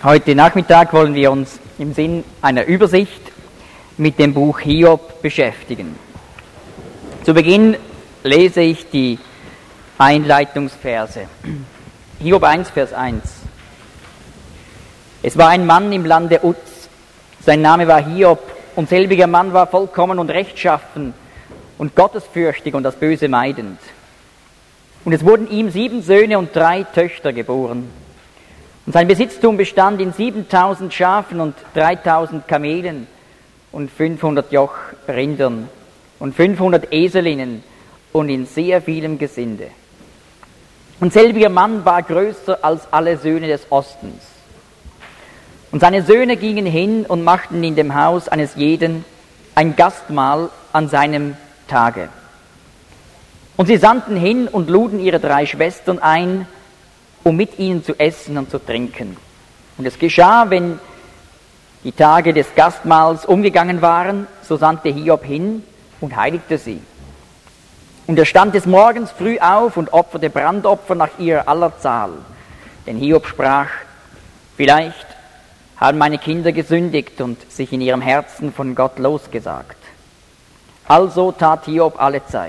Heute Nachmittag wollen wir uns im Sinn einer Übersicht mit dem Buch Hiob beschäftigen. Zu Beginn lese ich die Einleitungsverse. Hiob 1, Vers 1. Es war ein Mann im Lande Uz, sein Name war Hiob, und selbiger Mann war vollkommen und rechtschaffen und gottesfürchtig und das Böse meidend. Und es wurden ihm 7 Söhne und 3 Töchter geboren. Und sein Besitztum bestand in 7000 Schafen und 3000 Kamelen und 500 Joch Rindern und 500 Eselinnen und in sehr vielem Gesinde. Und selbiger Mann war größer als alle Söhne des Ostens. Und seine Söhne gingen hin und machten in dem Haus eines jeden ein Gastmahl an seinem Tage. Und sie sandten hin und luden ihre 3 Schwestern ein, um mit ihnen zu essen und zu trinken. Und es geschah, wenn die Tage des Gastmahls umgegangen waren, so sandte Hiob hin und heiligte sie. Und er stand des Morgens früh auf und opferte Brandopfer nach ihrer aller Zahl. Denn Hiob sprach: Vielleicht haben meine Kinder gesündigt und sich in ihrem Herzen von Gott losgesagt. Also tat Hiob allezeit.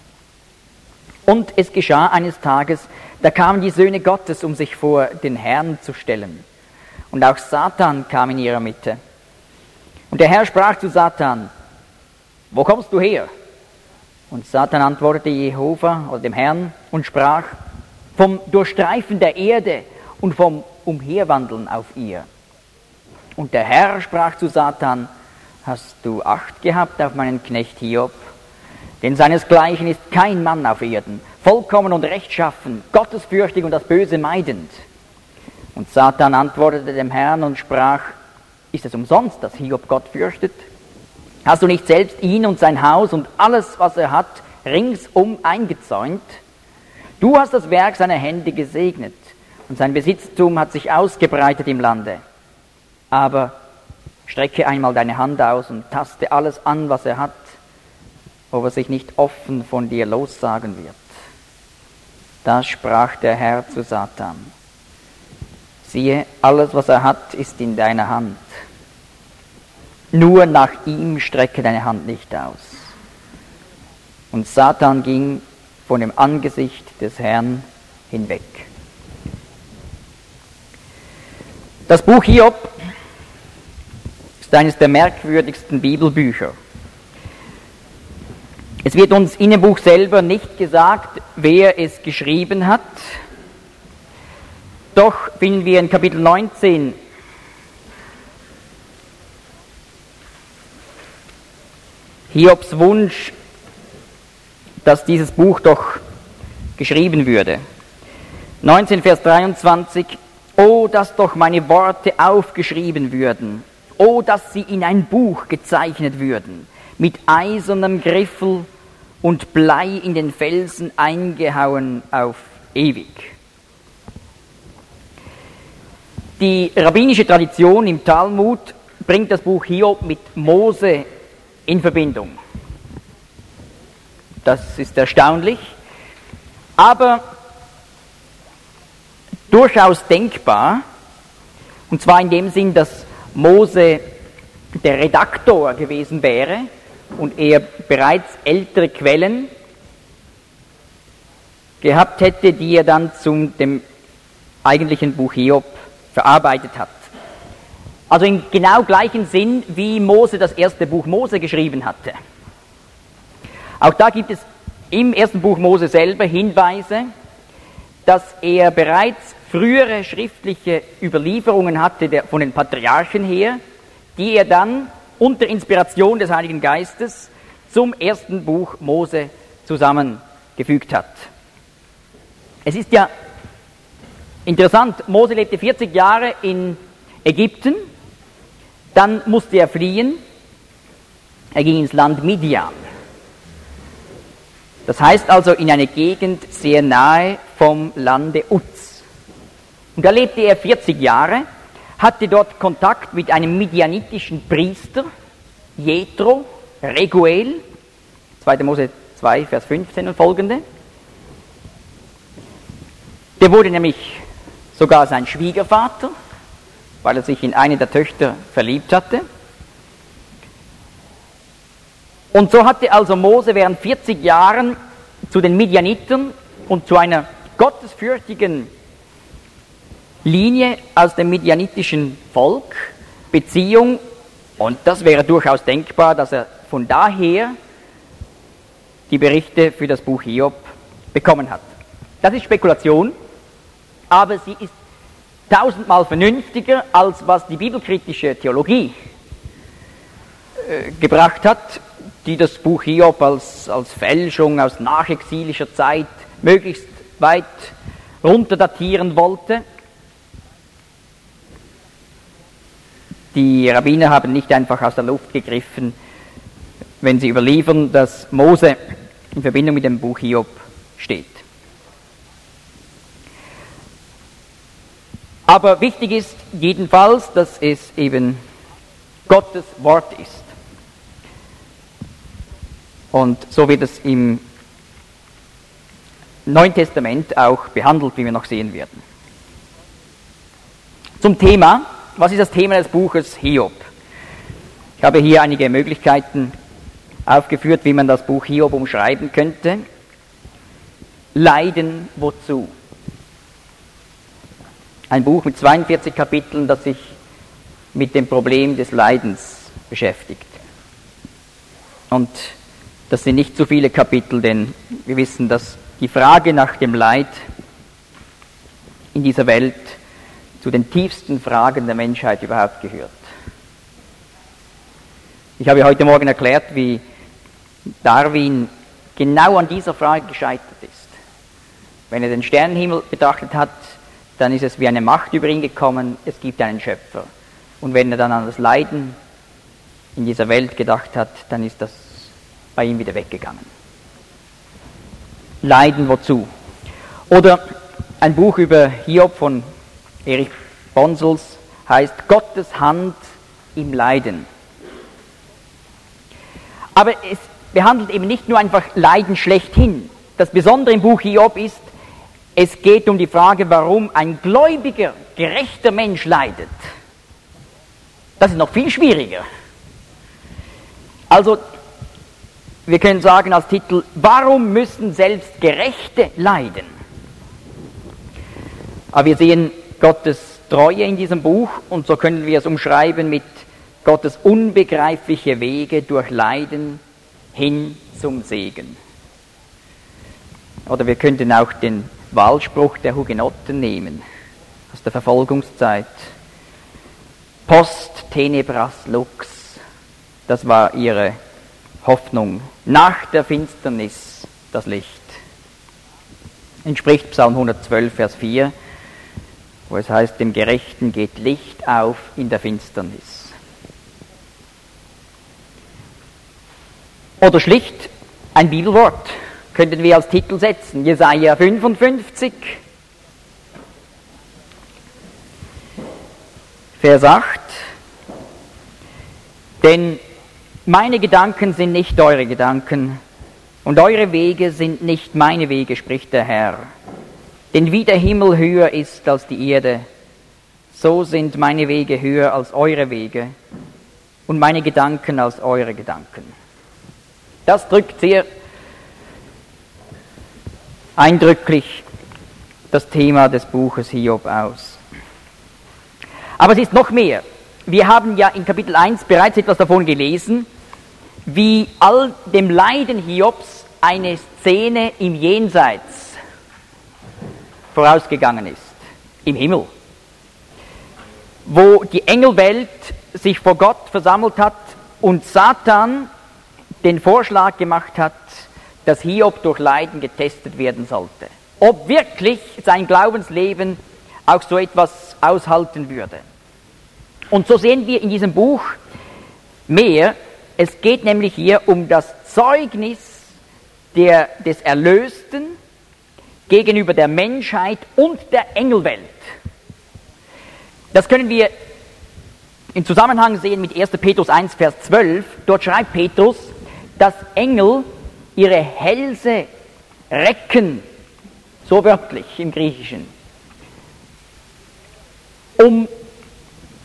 Und es geschah eines Tages, da kamen die Söhne Gottes, um sich vor den Herrn zu stellen. Und auch Satan kam in ihrer Mitte. Und der Herr sprach zu Satan: Wo kommst du her? Und Satan antwortete Jehova, oder dem Herrn, und sprach: Vom Durchstreifen der Erde und vom Umherwandeln auf ihr. Und der Herr sprach zu Satan: Hast du Acht gehabt auf meinen Knecht Hiob? Denn seinesgleichen ist kein Mann auf Erden, vollkommen und rechtschaffen, gottesfürchtig und das Böse meidend. Und Satan antwortete dem Herrn und sprach: Ist es umsonst, dass Hiob Gott fürchtet? Hast du nicht selbst ihn und sein Haus und alles, was er hat, ringsum eingezäunt? Du hast das Werk seiner Hände gesegnet, und sein Besitztum hat sich ausgebreitet im Lande. Aber strecke einmal deine Hand aus und taste alles an, was er hat, ob er sich nicht offen von dir lossagen wird. Da sprach der Herr zu Satan: Siehe, alles, was er hat, ist in deiner Hand. Nur nach ihm strecke deine Hand nicht aus. Und Satan ging von dem Angesicht des Herrn hinweg. Das Buch Hiob ist eines der merkwürdigsten Bibelbücher. Es wird uns in dem Buch selber nicht gesagt, wer es geschrieben hat. Doch finden wir in Kapitel 19 Hiobs Wunsch, dass dieses Buch doch geschrieben würde. 19 Vers 23: O, dass doch meine Worte aufgeschrieben würden, o, dass sie in ein Buch gezeichnet würden, mit eisernem Griffel und Blei in den Felsen eingehauen auf ewig. Die rabbinische Tradition im Talmud bringt das Buch Hiob mit Mose in Verbindung. Das ist erstaunlich, aber durchaus denkbar, und zwar in dem Sinn, dass Mose der Redaktor gewesen wäre und er bereits ältere Quellen gehabt hätte, die er dann zum dem eigentlichen Buch Hiob verarbeitet hat. Also im genau gleichen Sinn, wie Mose das erste Buch Mose geschrieben hatte. Auch da gibt es im ersten Buch Mose selber Hinweise, dass er bereits frühere schriftliche Überlieferungen hatte von den Patriarchen her, die er dann unter Inspiration des Heiligen Geistes zum ersten Buch Mose zusammengefügt hat. Es ist ja interessant, Mose lebte 40 Jahre in Ägypten, dann musste er fliehen, er ging ins Land Midian. Das heißt also in eine Gegend sehr nahe vom Lande Uz. Und da lebte er 40 Jahre, hatte dort Kontakt mit einem midianitischen Priester, Jethro, Reguel, 2. Mose 2, Vers 15 und folgende. Der wurde nämlich sogar sein Schwiegervater, weil er sich in eine der Töchter verliebt hatte. Und so hatte also Mose während 40 Jahren zu den Midianitern und zu einer gottesfürchtigen Linie aus dem midianitischen Volk Beziehung, und das wäre durchaus denkbar, dass er von daher die Berichte für das Buch Hiob bekommen hat. Das ist Spekulation, aber sie ist tausendmal vernünftiger, als was die bibelkritische Theologie gebracht hat, die das Buch Hiob als Fälschung aus nachexilischer Zeit möglichst weit runterdatieren wollte. Die Rabbiner haben nicht einfach aus der Luft gegriffen, wenn sie überliefern, dass Mose in Verbindung mit dem Buch Hiob steht. Aber wichtig ist jedenfalls, dass es eben Gottes Wort ist. Und so wird es im Neuen Testament auch behandelt, wie wir noch sehen werden. Zum Thema. Was ist das Thema des Buches Hiob? Ich habe hier einige Möglichkeiten aufgeführt, wie man das Buch Hiob umschreiben könnte. Leiden wozu? Ein Buch mit 42 Kapiteln, das sich mit dem Problem des Leidens beschäftigt. Und das sind nicht zu viele Kapitel, denn wir wissen, dass die Frage nach dem Leid in dieser Welt zu den tiefsten Fragen der Menschheit überhaupt gehört. Ich habe heute Morgen erklärt, wie Darwin genau an dieser Frage gescheitert ist. Wenn er den Sternenhimmel betrachtet hat, dann ist es wie eine Macht über ihn gekommen, es gibt einen Schöpfer. Und wenn er dann an das Leiden in dieser Welt gedacht hat, dann ist das bei ihm wieder weggegangen. Leiden wozu? Oder ein Buch über Hiob von Erich Bonsels heißt Gottes Hand im Leiden. Aber es behandelt eben nicht nur einfach Leiden schlechthin. Das Besondere im Buch Hiob ist, es geht um die Frage, warum ein gläubiger, gerechter Mensch leidet. Das ist noch viel schwieriger. Also, wir können sagen als Titel, warum müssen selbst Gerechte leiden? Aber wir sehen Gottes Treue in diesem Buch, und so können wir es umschreiben mit Gottes unbegreifliche Wege durch Leiden hin zum Segen. Oder wir könnten auch den Wahlspruch der Hugenotten nehmen, aus der Verfolgungszeit. Post tenebras lux, das war ihre Hoffnung. Nach der Finsternis das Licht. Entspricht Psalm 112, Vers 4, wo es heißt, dem Gerechten geht Licht auf in der Finsternis. Oder schlicht ein Bibelwort könnten wir als Titel setzen, Jesaja 55, Vers 8. Denn meine Gedanken sind nicht eure Gedanken und eure Wege sind nicht meine Wege, spricht der Herr. Denn wie der Himmel höher ist als die Erde, so sind meine Wege höher als eure Wege und meine Gedanken als eure Gedanken. Das drückt sehr eindrücklich das Thema des Buches Hiob aus. Aber es ist noch mehr. Wir haben ja in Kapitel 1 bereits etwas davon gelesen, wie all dem Leiden Hiobs eine Szene im Jenseits vorausgegangen ist, im Himmel, wo die Engelwelt sich vor Gott versammelt hat und Satan den Vorschlag gemacht hat, dass Hiob durch Leiden getestet werden sollte. Ob wirklich sein Glaubensleben auch so etwas aushalten würde. Und so sehen wir in diesem Buch mehr. Es geht nämlich hier um das Zeugnis des Erlösten gegenüber der Menschheit und der Engelwelt. Das können wir in Zusammenhang sehen mit 1. Petrus 1, Vers 12. Dort schreibt Petrus, dass Engel ihre Hälse recken, so wörtlich im Griechischen, um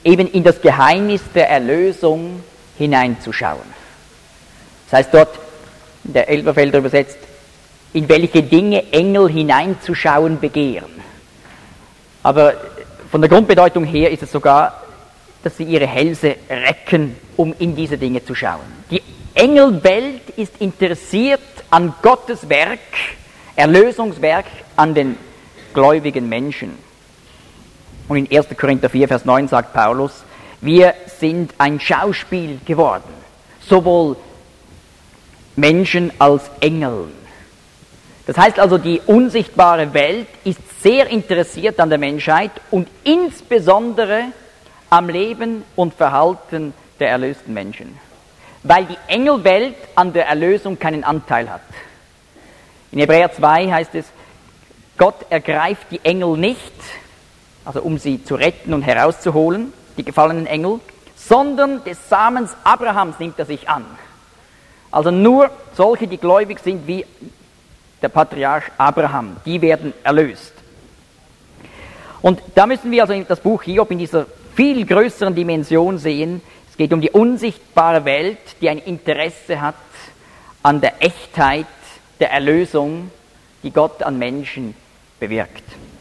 eben in das Geheimnis der Erlösung hineinzuschauen. Das heißt dort, in der Elberfelder übersetzt, in welche Dinge Engel hineinzuschauen begehren. Aber von der Grundbedeutung her ist es sogar, dass sie ihre Hälse recken, um in diese Dinge zu schauen. Die Engelwelt ist interessiert an Gottes Werk, Erlösungswerk an den gläubigen Menschen. Und in 1. Korinther 4, Vers 9 sagt Paulus, wir sind ein Schauspiel geworden, sowohl Menschen als Engeln. Das heißt also, die unsichtbare Welt ist sehr interessiert an der Menschheit und insbesondere am Leben und Verhalten der erlösten Menschen. Weil die Engelwelt an der Erlösung keinen Anteil hat. In Hebräer 2 heißt es, Gott ergreift die Engel nicht, also um sie zu retten und herauszuholen, die gefallenen Engel, sondern des Samens Abrahams nimmt er sich an. Also nur solche, die gläubig sind wie der Patriarch Abraham, die werden erlöst. Und da müssen wir also das Buch Hiob in dieser viel größeren Dimension sehen. Es geht um die unsichtbare Welt, die ein Interesse hat an der Echtheit der Erlösung, die Gott an Menschen bewirkt.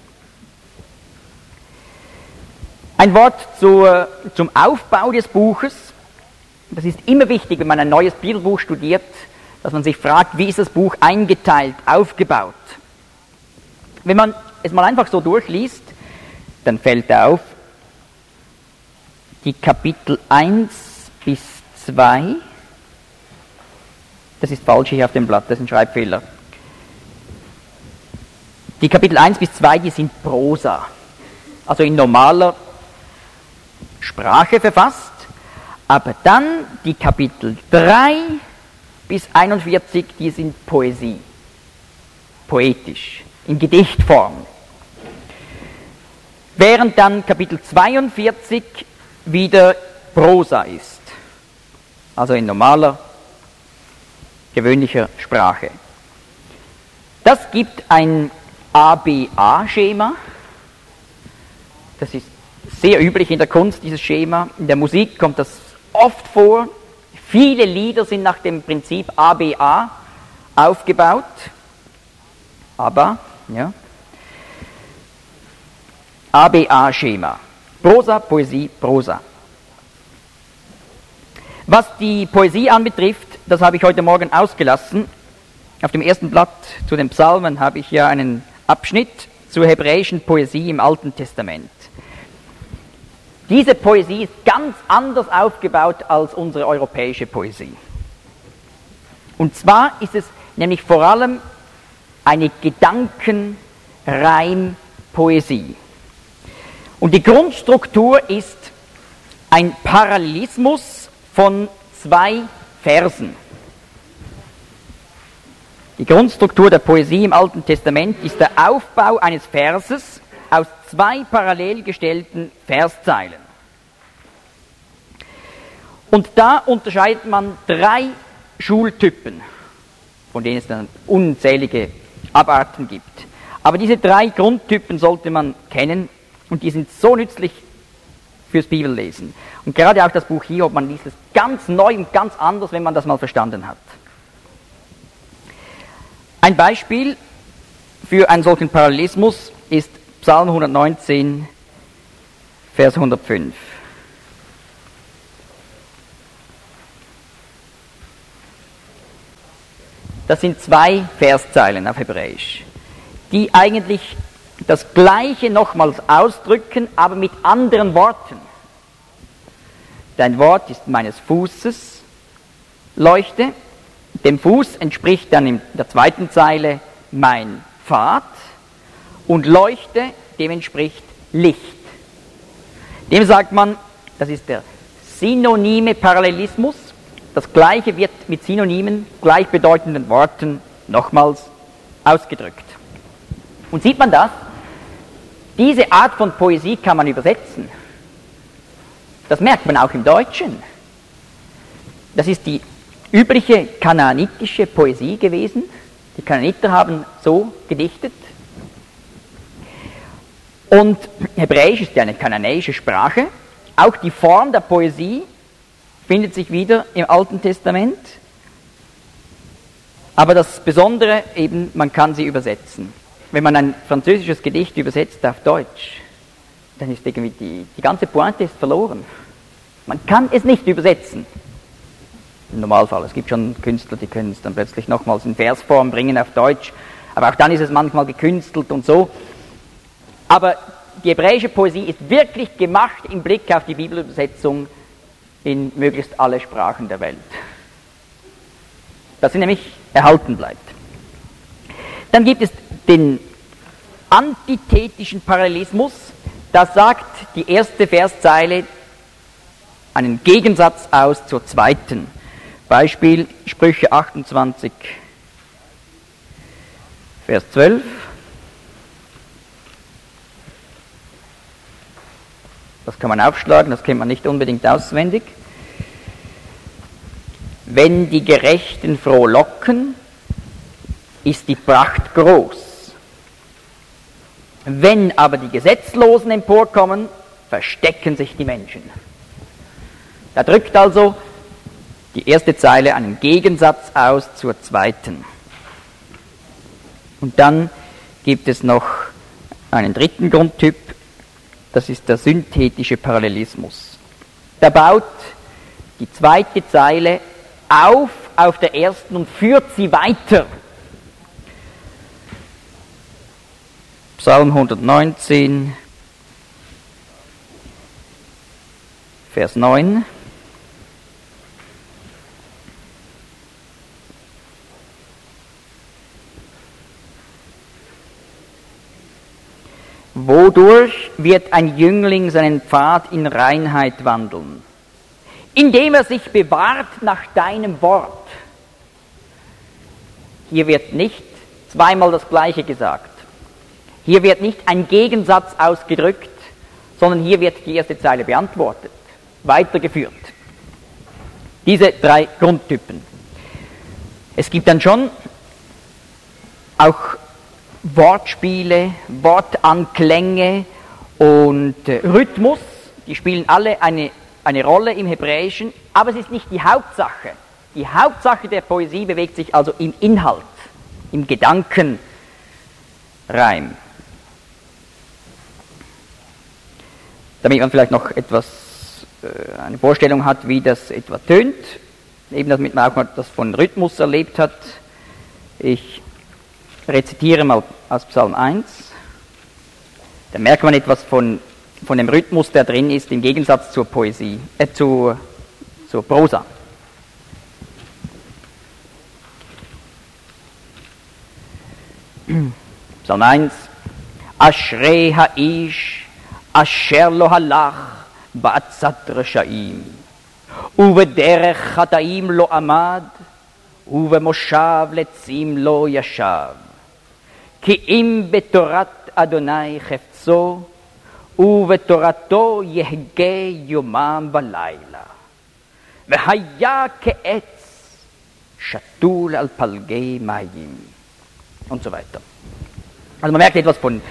Ein Wort zum Aufbau des Buches. Das ist immer wichtig, wenn man ein neues Bibelbuch studiert, dass man sich fragt, wie ist das Buch eingeteilt, aufgebaut. Wenn man es mal einfach so durchliest, dann fällt auf, die Kapitel 1 bis 2, das ist falsch hier auf dem Blatt, das ist ein Schreibfehler. Die Kapitel 1 bis 2, die sind Prosa, also in normaler Sprache verfasst, aber dann die Kapitel 3 bis 41, die sind Poesie, poetisch, in Gedichtform. Während dann Kapitel 42 wieder Prosa ist, also in normaler, gewöhnlicher Sprache. Das gibt ein ABA-Schema, das ist sehr üblich in der Kunst, dieses Schema. In der Musik kommt das oft vor. Viele Lieder sind nach dem Prinzip ABA aufgebaut. ABA, ja. ABA-Schema. Prosa, Poesie, Prosa. Was die Poesie anbetrifft, das habe ich heute Morgen ausgelassen. Auf dem ersten Blatt zu den Psalmen habe ich ja einen Abschnitt zur hebräischen Poesie im Alten Testament. Diese Poesie ist ganz anders aufgebaut als unsere europäische Poesie. Und zwar ist es nämlich vor allem eine Gedankenreimpoesie. Und die Grundstruktur ist ein Parallelismus von 2 Versen. Die Grundstruktur der Poesie im Alten Testament ist der Aufbau eines Verses aus 2 parallel gestellten Verszeilen. Und da unterscheidet man 3 Schultypen, von denen es dann unzählige Abarten gibt. Aber diese 3 Grundtypen sollte man kennen und die sind so nützlich fürs Bibellesen. Und gerade auch das Buch Hiob, man liest es ganz neu und ganz anders, wenn man das mal verstanden hat. Ein Beispiel für einen solchen Parallelismus ist Psalm 119, Vers 105. Das sind 2 Verszeilen auf Hebräisch, die eigentlich das Gleiche nochmals ausdrücken, aber mit anderen Worten. Dein Wort ist meines Fußes Leuchte. Dem Fuß entspricht dann in der 2. Zeile mein Pfad und Leuchte, dem entspricht Licht. Dem sagt man, das ist der synonyme Parallelismus. Das Gleiche wird mit synonymen, gleichbedeutenden Worten nochmals ausgedrückt. Und sieht man das? Diese Art von Poesie kann man übersetzen. Das merkt man auch im Deutschen. Das ist die übliche kanaanitische Poesie gewesen. Die Kanaaniter haben so gedichtet. Und Hebräisch ist ja eine kananäische Sprache. Auch die Form der Poesie findet sich wieder im Alten Testament. Aber das Besondere eben, man kann sie übersetzen. Wenn man ein französisches Gedicht übersetzt auf Deutsch, dann ist irgendwie die ganze Pointe ist verloren. Man kann es nicht übersetzen. Im Normalfall. Es gibt schon Künstler, die können es dann plötzlich nochmals in Versform bringen auf Deutsch. Aber auch dann ist es manchmal gekünstelt und so. Aber die hebräische Poesie ist wirklich gemacht im Blick auf die Bibelübersetzung in möglichst alle Sprachen der Welt. Dass sie nämlich erhalten bleibt. Dann gibt es den antithetischen Parallelismus. Da sagt die erste Verszeile einen Gegensatz aus zur zweiten. Beispiel Sprüche 28, Vers 12. Das kann man aufschlagen, das kennt man nicht unbedingt auswendig. Wenn die Gerechten frohlocken, ist die Pracht groß. Wenn aber die Gesetzlosen emporkommen, verstecken sich die Menschen. Da drückt also die erste Zeile einen Gegensatz aus zur zweiten. Und dann gibt es noch einen dritten Grundtyp, das ist der synthetische Parallelismus. Da baut die zweite Zeile auf der ersten und führt sie weiter. Psalm 119, Vers 9. Wodurch wird ein Jüngling seinen Pfad in Reinheit wandeln? Indem er sich bewahrt nach deinem Wort. Hier wird nicht zweimal das Gleiche gesagt. Hier wird nicht ein Gegensatz ausgedrückt, sondern hier wird die erste Zeile beantwortet, weitergeführt. Diese drei Grundtypen. Es gibt dann schon auch Wortspiele, Wortanklänge und Rhythmus, die spielen alle eine Rolle im Hebräischen, aber es ist nicht die Hauptsache. Die Hauptsache der Poesie bewegt sich also im Inhalt, im Gedankenreim. Damit man vielleicht noch eine Vorstellung hat, wie das etwa tönt, eben damit man auch mal das von Rhythmus erlebt hat. Ich rezitiere mal aus Psalm 1. Da merkt man etwas von dem Rhythmus, der drin ist, im Gegensatz zur Poesie, zur Prosa. Psalm 1. Ashrei ha'ish, asher lo halach, ba'atzat rashaim. Uve derech chataim lo amad, uve moshav letzim lo yashav. Ki im betorat Adonai chefzo, ובתורתו יהגה יומם ולילה, והיה כעץ שתול על פלגי מים, und so weiter. Also man merkt etwas von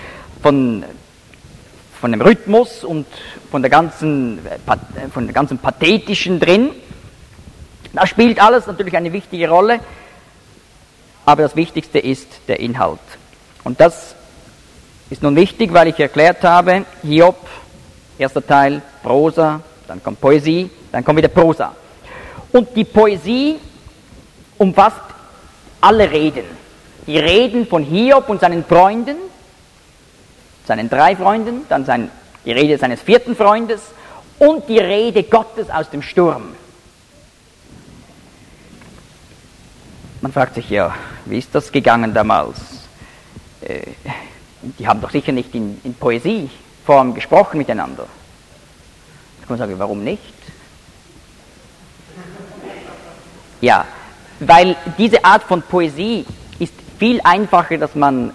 dem Rhythmus und von der ganzen Pathetischen drin. Da spielt alles natürlich eine wichtige Rolle, aber das Wichtigste ist der Inhalt. Und das ist nun wichtig, weil ich erklärt habe, Hiob, erster Teil, Prosa, dann kommt Poesie, dann kommt wieder Prosa. Und die Poesie umfasst alle Reden. Die Reden von Hiob und seinen Freunden, seinen 3 Freunden, dann die Rede seines 4. Freundes und die Rede Gottes aus dem Sturm. Man fragt sich ja, wie ist das gegangen damals? Die haben doch sicher nicht in Poesieform gesprochen miteinander. Da kann man sagen, warum nicht? Ja, weil diese Art von Poesie ist viel einfacher, dass man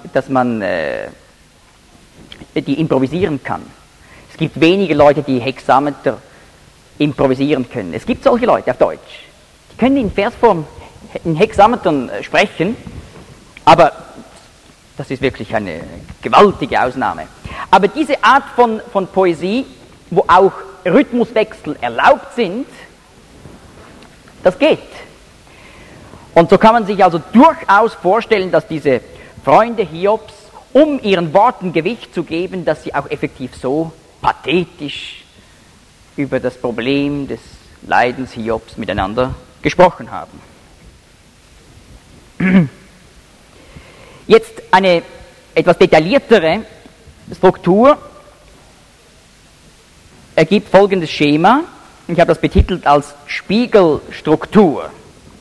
die improvisieren kann. Es gibt wenige Leute, die Hexameter improvisieren können. Es gibt solche Leute auf Deutsch. Die können in Versform, in Hexametern sprechen, aber das ist wirklich eine gewaltige Ausnahme. Aber diese Art von Poesie, wo auch Rhythmuswechsel erlaubt sind, das geht. Und so kann man sich also durchaus vorstellen, dass diese Freunde Hiobs, um ihren Worten Gewicht zu geben, dass sie auch effektiv so pathetisch über das Problem des Leidens Hiobs miteinander gesprochen haben. Jetzt eine etwas detailliertere Struktur ergibt folgendes Schema. Ich habe das betitelt als Spiegelstruktur.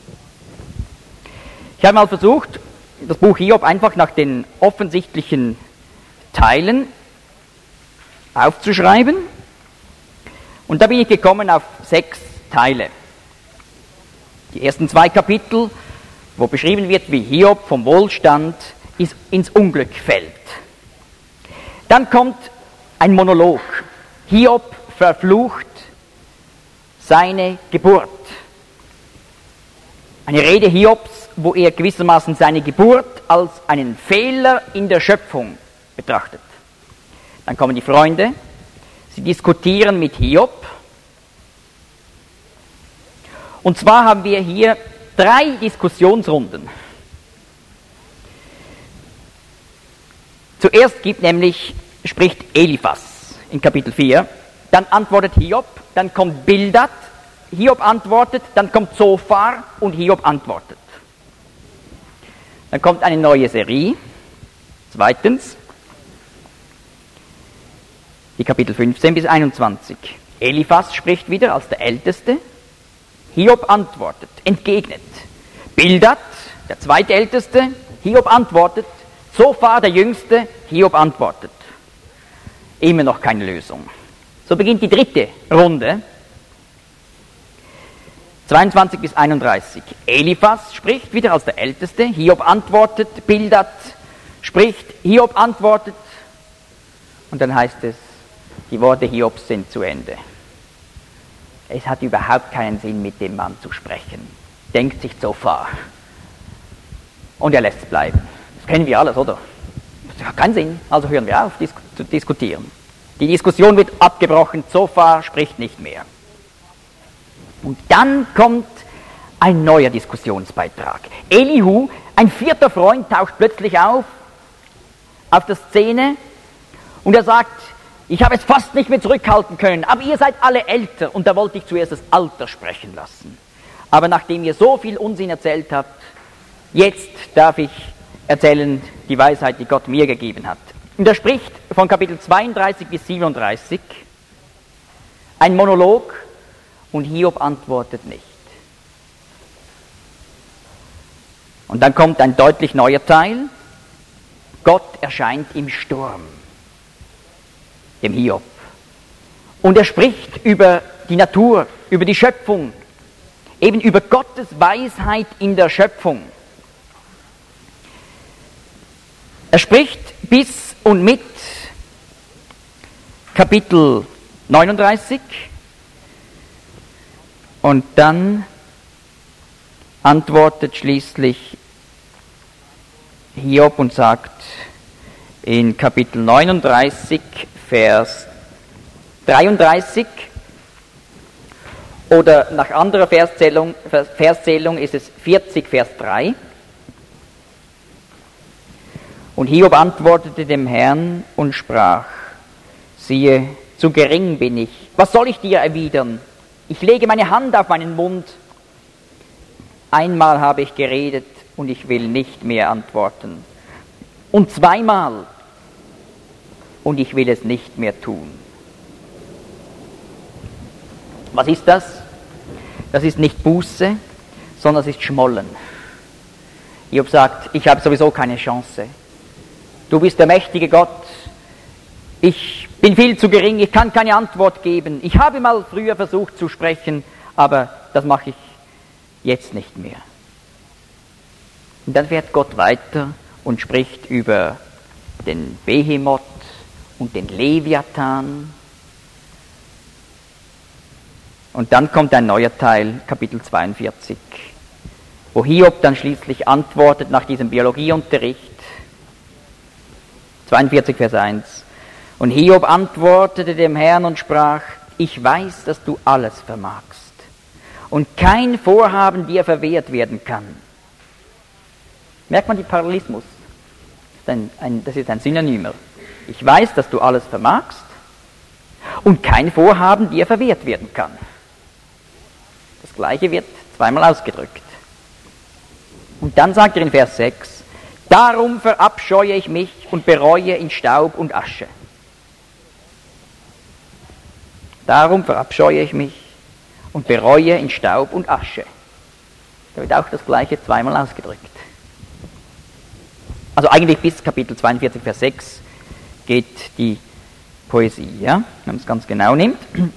Ich habe mal versucht, das Buch Hiob einfach nach den offensichtlichen Teilen aufzuschreiben. Und da bin ich gekommen auf 6 Teile. Die ersten 2 Kapitel, wo beschrieben wird, wie Hiob vom Wohlstand ins Unglück fällt. Dann kommt ein Monolog. Hiob verflucht seine Geburt. Eine Rede Hiobs, wo er gewissermaßen seine Geburt als einen Fehler in der Schöpfung betrachtet. Dann kommen die Freunde, sie diskutieren mit Hiob. Und zwar haben wir hier 3 Diskussionsrunden. Zuerst spricht Eliphas in Kapitel 4, dann antwortet Hiob, dann kommt Bildad, Hiob antwortet, dann kommt Zophar und Hiob antwortet. Dann kommt eine neue Serie. Zweitens, die Kapitel 15 bis 21. Eliphas spricht wieder als der Älteste. Hiob antwortet, entgegnet. Bildad, der zweitälteste, Hiob antwortet. Zophar, der Jüngste, Hiob antwortet. Immer noch keine Lösung. So beginnt die 3. Runde. 22 bis 31. Eliphas spricht wieder als der Älteste, Hiob antwortet, Bildad spricht, Hiob antwortet. Und dann heißt es, die Worte Hiobs sind zu Ende. Es hat überhaupt keinen Sinn, mit dem Mann zu sprechen. Denkt sich Zophar. Und er lässt es bleiben. Das kennen wir alles, oder? Das hat keinen Sinn, also hören wir auf zu diskutieren. Die Diskussion wird abgebrochen, Zophar spricht nicht mehr. Und dann kommt ein neuer Diskussionsbeitrag. Elihu, ein 4. Freund, taucht plötzlich auf der Szene und er sagt, ich habe es fast nicht mehr zurückhalten können, aber ihr seid alle älter. Und da wollte ich zuerst das Alter sprechen lassen. Aber nachdem ihr so viel Unsinn erzählt habt, jetzt darf ich erzählen die Weisheit, die Gott mir gegeben hat. Und er spricht von Kapitel 32 bis 37, ein Monolog, und Hiob antwortet nicht. Und dann kommt ein deutlich neuer Teil. Gott erscheint im Sturm, dem Hiob. Und er spricht über die Natur, über die Schöpfung, eben über Gottes Weisheit in der Schöpfung. Er spricht bis und mit Kapitel 39 und dann antwortet schließlich Hiob und sagt in Kapitel 39, Vers 33, oder nach anderer Verszählung ist es 40, Vers 3. Und Hiob antwortete dem Herrn und sprach, siehe, zu gering bin ich. Was soll ich dir erwidern? Ich lege meine Hand auf meinen Mund. Einmal habe ich geredet und ich will nicht mehr antworten. Und zweimal und ich will es nicht mehr tun. Was ist das? Das ist nicht Buße, sondern es ist Schmollen. Hiob sagt, ich habe sowieso keine Chance. Du bist der mächtige Gott. Ich bin viel zu gering, ich kann keine Antwort geben. Ich habe mal früher versucht zu sprechen, aber das mache ich jetzt nicht mehr. Und dann fährt Gott weiter und spricht über den Behemoth und den Leviathan. Und dann kommt ein neuer Teil, Kapitel 42, wo Hiob dann schließlich antwortet nach diesem Biologieunterricht. 42, Vers 1. Und Hiob antwortete dem Herrn und sprach, ich weiß, dass du alles vermagst und kein Vorhaben dir verwehrt werden kann. Merkt man die Parallelismus? Das ist ein Synonymer. Ich weiß, dass du alles vermagst und kein Vorhaben dir verwehrt werden kann. Das Gleiche wird zweimal ausgedrückt. Und dann sagt er in Vers 6, darum verabscheue ich mich und bereue in Staub und Asche. Darum verabscheue ich mich und bereue in Staub und Asche. Da wird auch das Gleiche zweimal ausgedrückt. Also eigentlich bis Kapitel 42, Vers 6 geht die Poesie, ja, wenn man es ganz genau nimmt. Und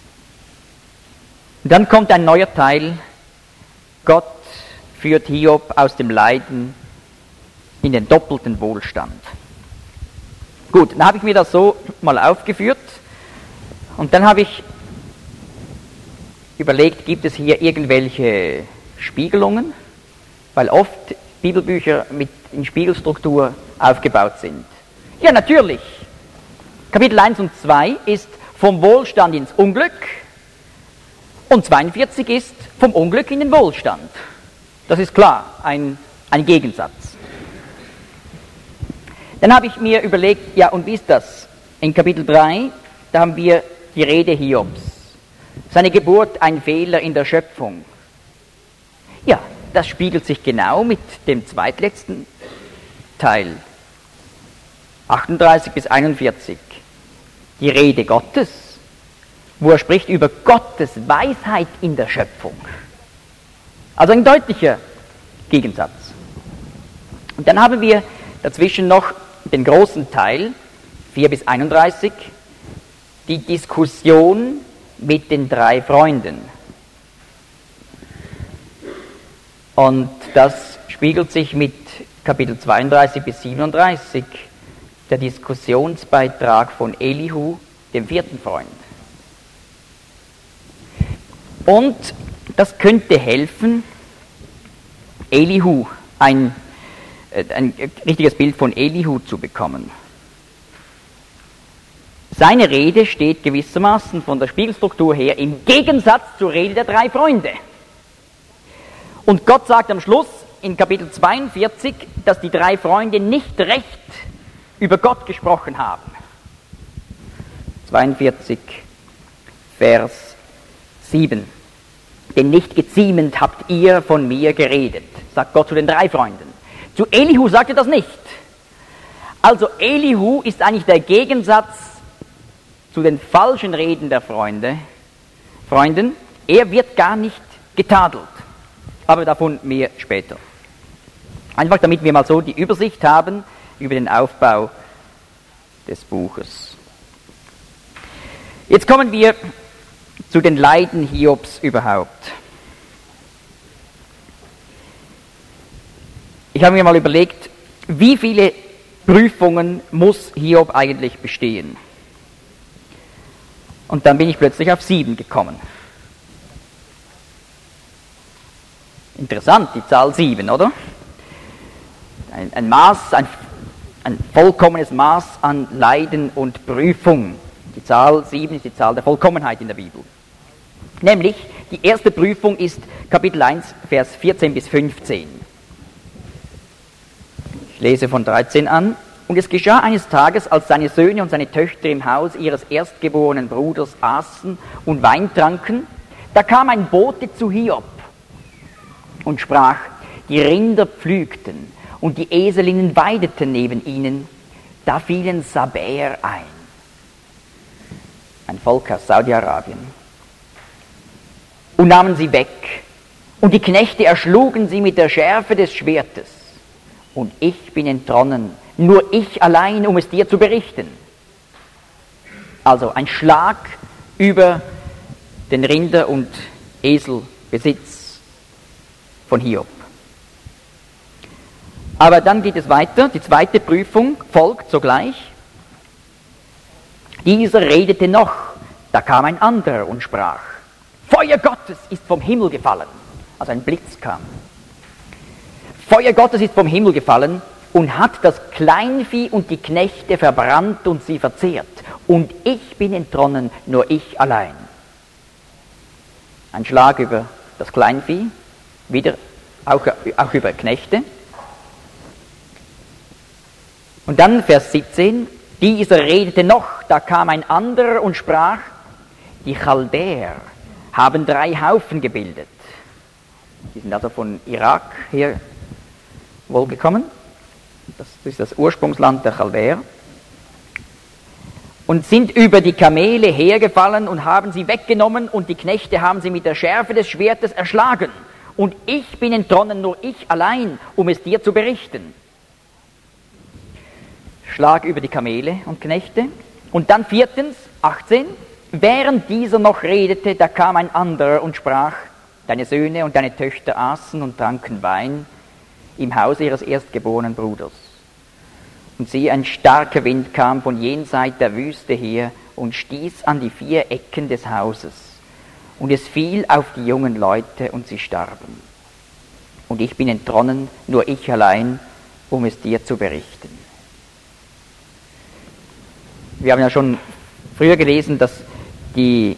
dann kommt ein neuer Teil. Gott führt Hiob aus dem Leiden in den doppelten Wohlstand. Gut, dann habe ich mir das so mal aufgeführt und dann habe ich überlegt, gibt es hier irgendwelche Spiegelungen, weil oft Bibelbücher in Spiegelstruktur aufgebaut sind. Ja, natürlich. Kapitel 1 und 2 ist vom Wohlstand ins Unglück und 42 ist vom Unglück in den Wohlstand. Das ist klar, ein Gegensatz. Dann habe ich mir überlegt, ja, und wie ist das? In Kapitel 3, da haben wir die Rede Hiobs. Seine Geburt, ein Fehler in der Schöpfung. Ja, das spiegelt sich genau mit dem zweitletzten Teil, 38 bis 41. Die Rede Gottes, wo er spricht über Gottes Weisheit in der Schöpfung. Also ein deutlicher Gegensatz. Und dann haben wir dazwischen noch den großen Teil, 4 bis 31, die Diskussion mit den 3 Freunden. Und das spiegelt sich mit Kapitel 32 bis 37, der Diskussionsbeitrag von Elihu, dem 4. Freund. Und das könnte helfen, Elihu, ein richtiges Bild von Elihu zu bekommen. Seine Rede steht gewissermaßen von der Spiegelstruktur her im Gegensatz zur Rede der 3 Freunde. Und Gott sagt am Schluss in Kapitel 42, dass die 3 Freunde nicht recht über Gott gesprochen haben. 42, Vers 7. Denn nicht geziemend habt ihr von mir geredet, sagt Gott zu den 3 Freunden. Zu Elihu sagt er das nicht. Also Elihu ist eigentlich der Gegensatz zu den falschen Reden der Freunden. Er wird gar nicht getadelt. Aber davon mehr später. Einfach damit wir mal so die Übersicht haben über den Aufbau des Buches. Jetzt kommen wir zu den Leiden Hiobs überhaupt. Ich habe mir mal überlegt, wie viele Prüfungen muss Hiob eigentlich bestehen? Und dann bin ich plötzlich auf 7 gekommen. Interessant, die Zahl 7, oder? Ein vollkommenes Maß an Leiden und Prüfung. Die Zahl 7 ist die Zahl der Vollkommenheit in der Bibel. Nämlich, die erste Prüfung ist Kapitel 1, Vers 14 bis 15. Ich lese von 13 an. Und es geschah eines Tages, als seine Söhne und seine Töchter im Haus ihres erstgeborenen Bruders aßen und Wein tranken, da kam ein Bote zu Hiob und sprach, die Rinder pflügten und die Eselinnen weideten neben ihnen, da fielen Sabäer ein Volk aus Saudi-Arabien, und nahmen sie weg, und die Knechte erschlugen sie mit der Schärfe des Schwertes, und ich bin entronnen, nur ich allein, um es dir zu berichten. Also ein Schlag über den Rinder- und Eselbesitz von Hiob. Aber dann geht es weiter, die zweite Prüfung folgt sogleich. Dieser redete noch, da kam ein anderer und sprach, Feuer Gottes ist vom Himmel gefallen. Also ein Blitz kam. Feuer Gottes ist vom Himmel gefallen und hat das Kleinvieh und die Knechte verbrannt und sie verzehrt. und ich bin entronnen, nur ich allein. Ein Schlag über das Kleinvieh, wieder auch über Knechte. Und dann Vers 17, dieser redete noch, da kam ein anderer und sprach, die Chaldäer haben 3 Haufen gebildet. Die sind also von Irak her wohl gekommen. Das ist das Ursprungsland der Chaldäer. Und sind über die Kamele hergefallen und haben sie weggenommen und die Knechte haben sie mit der Schärfe des Schwertes erschlagen. Und ich bin entronnen, nur ich allein, um es dir zu berichten. Schlag über die Kamele und Knechte. Und dann 4, 18, während dieser noch redete, da kam ein anderer und sprach, deine Söhne und deine Töchter aßen und tranken Wein im Hause ihres erstgeborenen Bruders. Und siehe, ein starker Wind kam von jenseits der Wüste her und stieß an die 4 Ecken des Hauses. Und es fiel auf die jungen Leute und sie starben. Und ich bin entronnen, nur ich allein, um es dir zu berichten. Wir haben ja schon früher gelesen, dass die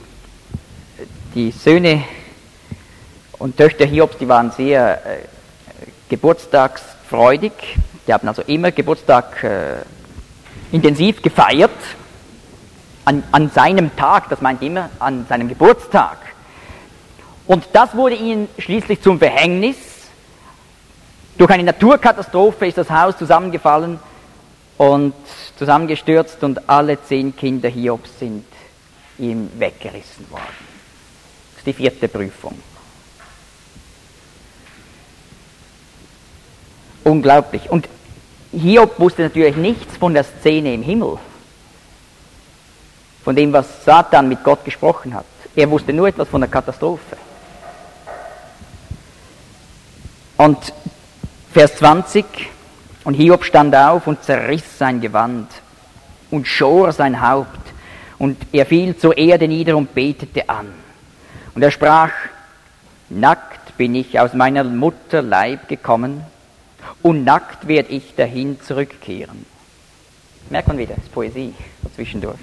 Söhne und Töchter Hiobs, die waren sehr geburtstagsfreudig. Die haben also immer Geburtstag intensiv gefeiert. An seinem Tag, das meint immer an seinem Geburtstag. Und das wurde ihnen schließlich zum Verhängnis. Durch eine Naturkatastrophe ist das Haus zusammengefallen und zusammengestürzt und alle 10 Kinder Hiobs sind ihm weggerissen worden. Das ist die 4. Prüfung. Unglaublich. Und Hiob wusste natürlich nichts von der Szene im Himmel, von dem, was Satan mit Gott gesprochen hat. Er wusste nur etwas von der Katastrophe. Und Vers 20, und Hiob stand auf und zerriss sein Gewand und schor sein Haupt, und er fiel zur Erde nieder und betete an. Und er sprach, nackt bin ich aus meiner Mutter Leib gekommen, und nackt werde ich dahin zurückkehren. Merkt man wieder, das ist Poesie dazwischendurch.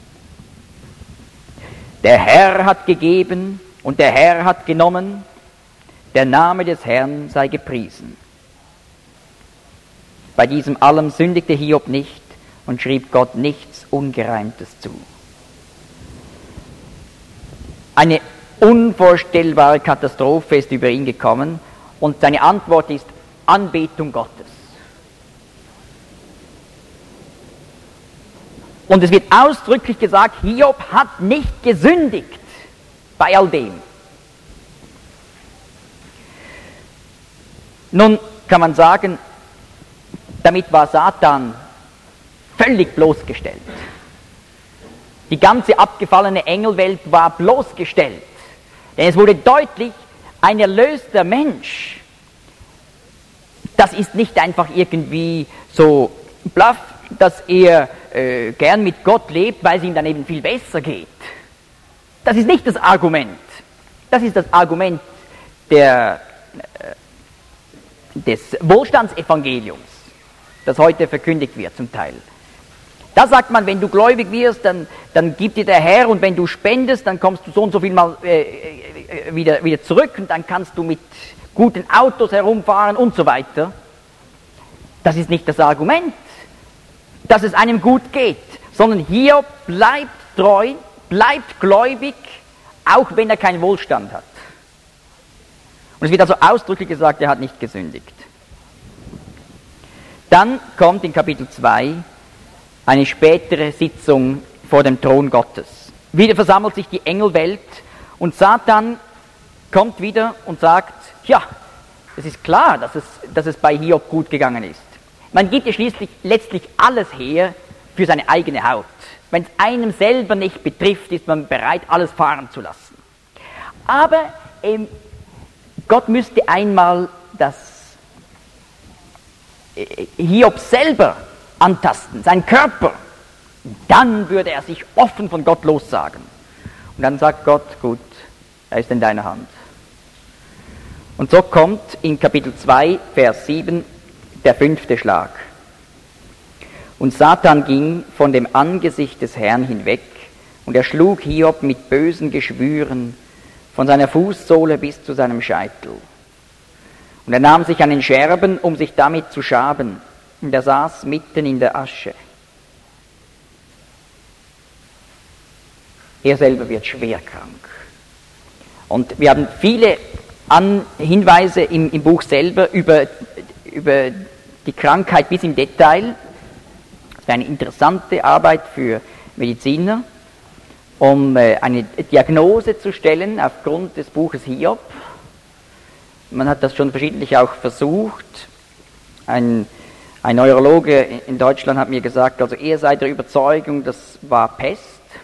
Der Herr hat gegeben und der Herr hat genommen, der Name des Herrn sei gepriesen. Bei diesem allem sündigte Hiob nicht und schrieb Gott nichts Ungereimtes zu. Eine unvorstellbare Katastrophe ist über ihn gekommen und seine Antwort ist Anbetung Gottes. Und es wird ausdrücklich gesagt, Hiob hat nicht gesündigt bei all dem. Nun kann man sagen, damit war Satan völlig bloßgestellt. Die ganze abgefallene Engelwelt war bloßgestellt. Denn es wurde deutlich, ein erlöster Mensch, das ist nicht einfach irgendwie so bluff, dass er gern mit Gott lebt, weil es ihm dann eben viel besser geht. Das ist nicht das Argument. Das ist das Argument des Wohlstandsevangeliums, das heute verkündigt wird zum Teil. Da sagt man, wenn du gläubig wirst, dann gibt dir der Herr, und wenn du spendest, dann kommst du so und so viel mal wieder zurück und dann kannst du mit guten Autos herumfahren und so weiter. Das ist nicht das Argument, dass es einem gut geht, sondern Hiob bleibt treu, bleibt gläubig, auch wenn er keinen Wohlstand hat. Und es wird also ausdrücklich gesagt, er hat nicht gesündigt. Dann kommt in Kapitel 2 eine spätere Sitzung vor dem Thron Gottes. Wieder versammelt sich die Engelwelt und Satan kommt wieder und sagt, ja, es ist klar, dass es bei Hiob gut gegangen ist. Man gibt ja schließlich letztlich alles her für seine eigene Haut. Wenn es einem selber nicht betrifft, ist man bereit, alles fahren zu lassen. Aber Gott müsste einmal das Hiob selber antasten, seinen Körper. Dann würde er sich offen von Gott lossagen. Und dann sagt Gott, gut, er ist in deiner Hand. Und so kommt in Kapitel 2, Vers 7 der 5. Schlag. Und Satan ging von dem Angesicht des Herrn hinweg, und er schlug Hiob mit bösen Geschwüren von seiner Fußsohle bis zu seinem Scheitel. Und er nahm sich einen Scherben, um sich damit zu schaben, und er saß mitten in der Asche. Er selber wird schwer krank. Und wir haben viele Hinweise im Buch selber über die Krankheit bis im Detail. Das wäre eine interessante Arbeit für Mediziner, um eine Diagnose zu stellen aufgrund des Buches Hiob. Man hat das schon verschiedentlich auch versucht. Ein Neurologe in Deutschland hat mir gesagt, also er sei der Überzeugung, das war Pest.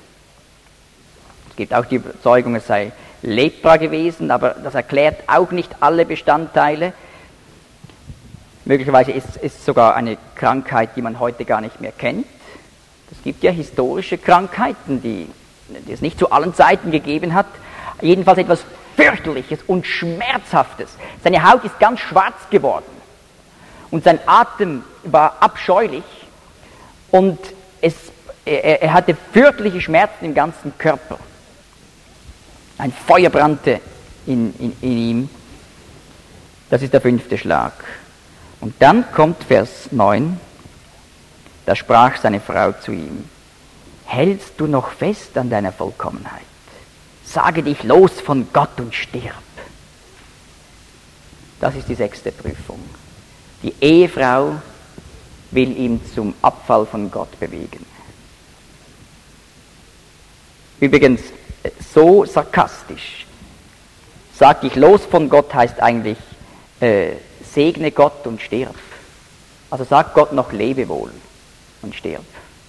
Es gibt auch die Überzeugung, es sei Lepra gewesen, aber das erklärt auch nicht alle Bestandteile. Möglicherweise ist es sogar eine Krankheit, die man heute gar nicht mehr kennt. Es gibt ja historische Krankheiten, die es nicht zu allen Zeiten gegeben hat. Jedenfalls etwas fürchterliches und Schmerzhaftes. Seine Haut ist ganz schwarz geworden und sein Atem war abscheulich und er hatte fürchterliche Schmerzen im ganzen Körper. Ein Feuer brannte in ihm. Das ist der 5. Schlag. Und dann kommt Vers 9. Da sprach seine Frau zu ihm: Hältst du noch fest an deiner Vollkommenheit? Sage dich los von Gott und stirb. Das ist die 6. Prüfung. Die Ehefrau will ihn zum Abfall von Gott bewegen. Übrigens, so sarkastisch. Sag dich los von Gott heißt eigentlich, segne Gott und stirb. Also sag Gott noch Lebewohl und stirb.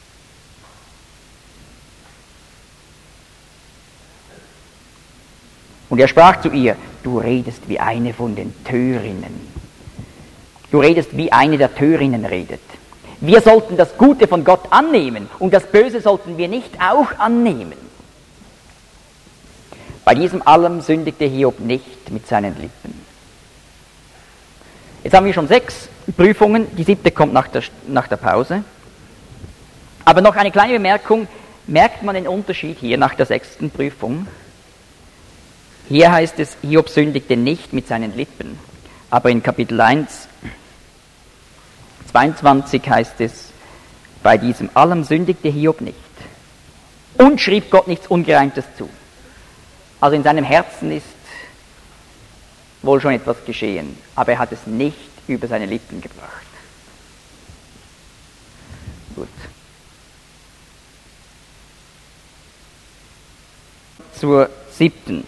Und er sprach zu ihr: Du redest wie eine von den Törinnen. Du redest wie eine der Törinnen redet. Wir sollten das Gute von Gott annehmen und das Böse sollten wir nicht auch annehmen. Bei diesem allem sündigte Hiob nicht mit seinen Lippen. Jetzt haben wir schon 6 Prüfungen, die 7. kommt nach der Pause. Aber noch eine kleine Bemerkung: Merkt man den Unterschied hier nach der 6. Prüfung? Hier heißt es, Hiob sündigte nicht mit seinen Lippen. Aber in Kapitel 1, 22 heißt es, bei diesem allem sündigte Hiob nicht und schrieb Gott nichts Ungereimtes zu. Also in seinem Herzen ist wohl schon etwas geschehen, aber er hat es nicht über seine Lippen gebracht. Gut. Zur 7.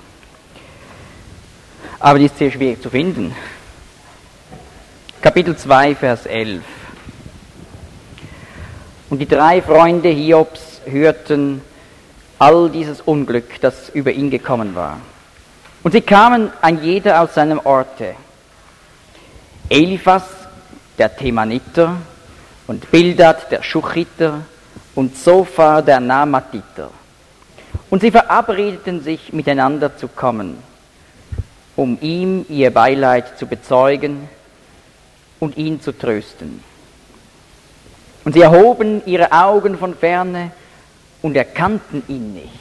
Aber die ist sehr schwierig zu finden. Kapitel 2, Vers 11. Und die 3 Freunde Hiobs hörten all dieses Unglück, das über ihn gekommen war. Und sie kamen ein jeder aus seinem Orte. Eliphas, der Themaniter, und Bildad, der Schuchiter, und Zophar, der Naamatiter. Und sie verabredeten sich, miteinander zu kommen, um ihm ihr Beileid zu bezeugen und ihn zu trösten. Und sie erhoben ihre Augen von ferne und erkannten ihn nicht.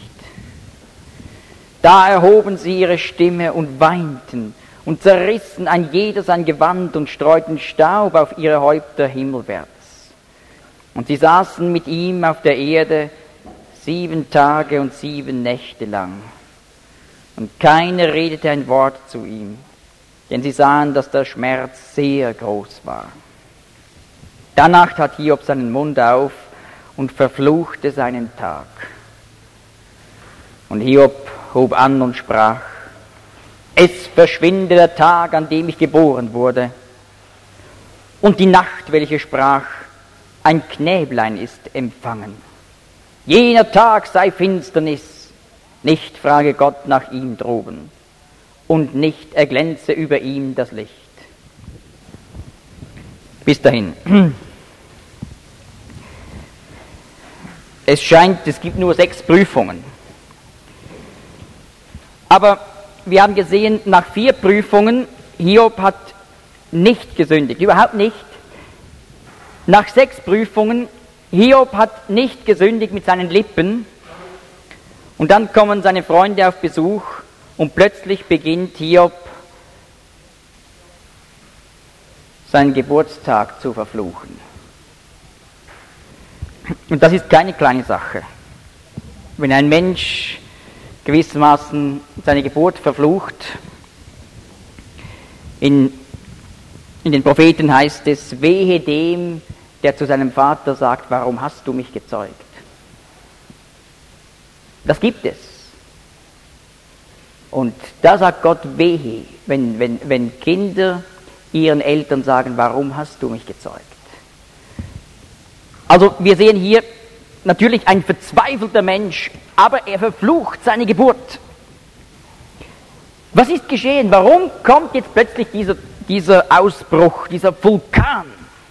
Da erhoben sie ihre Stimme und weinten und zerrissen ein jeder sein Gewand und streuten Staub auf ihre Häupter himmelwärts. Und sie saßen mit ihm auf der Erde 7 Tage und 7 Nächte lang. Und keiner redete ein Wort zu ihm, denn sie sahen, dass der Schmerz sehr groß war. Danach tat Hiob seinen Mund auf und verfluchte seinen Tag. Und Hiob hob an und sprach: Es verschwinde der Tag, an dem ich geboren wurde, und die Nacht, welche sprach, ein Knäblein ist empfangen. Jener Tag sei Finsternis, nicht frage Gott nach ihm droben, und nicht erglänze über ihm das Licht. Bis dahin. Es scheint, es gibt nur 6 Prüfungen. Aber wir haben gesehen, nach 4 Prüfungen, Hiob hat nicht gesündigt, überhaupt nicht. Nach 6 Prüfungen Hiob hat nicht gesündigt mit seinen Lippen und dann kommen seine Freunde auf Besuch und plötzlich beginnt Hiob seinen Geburtstag zu verfluchen. Und das ist keine kleine Sache. Wenn ein Mensch gewissermaßen seine Geburt verflucht, in den Propheten heißt es, wehe dem, der zu seinem Vater sagt, warum hast du mich gezeugt? Das gibt es. Und da sagt Gott, wehe, wenn Kinder ihren Eltern sagen, warum hast du mich gezeugt? Also wir sehen hier natürlich ein verzweifelter Mensch, aber er verflucht seine Geburt. Was ist geschehen? Warum kommt jetzt plötzlich dieser Ausbruch, dieser Vulkan?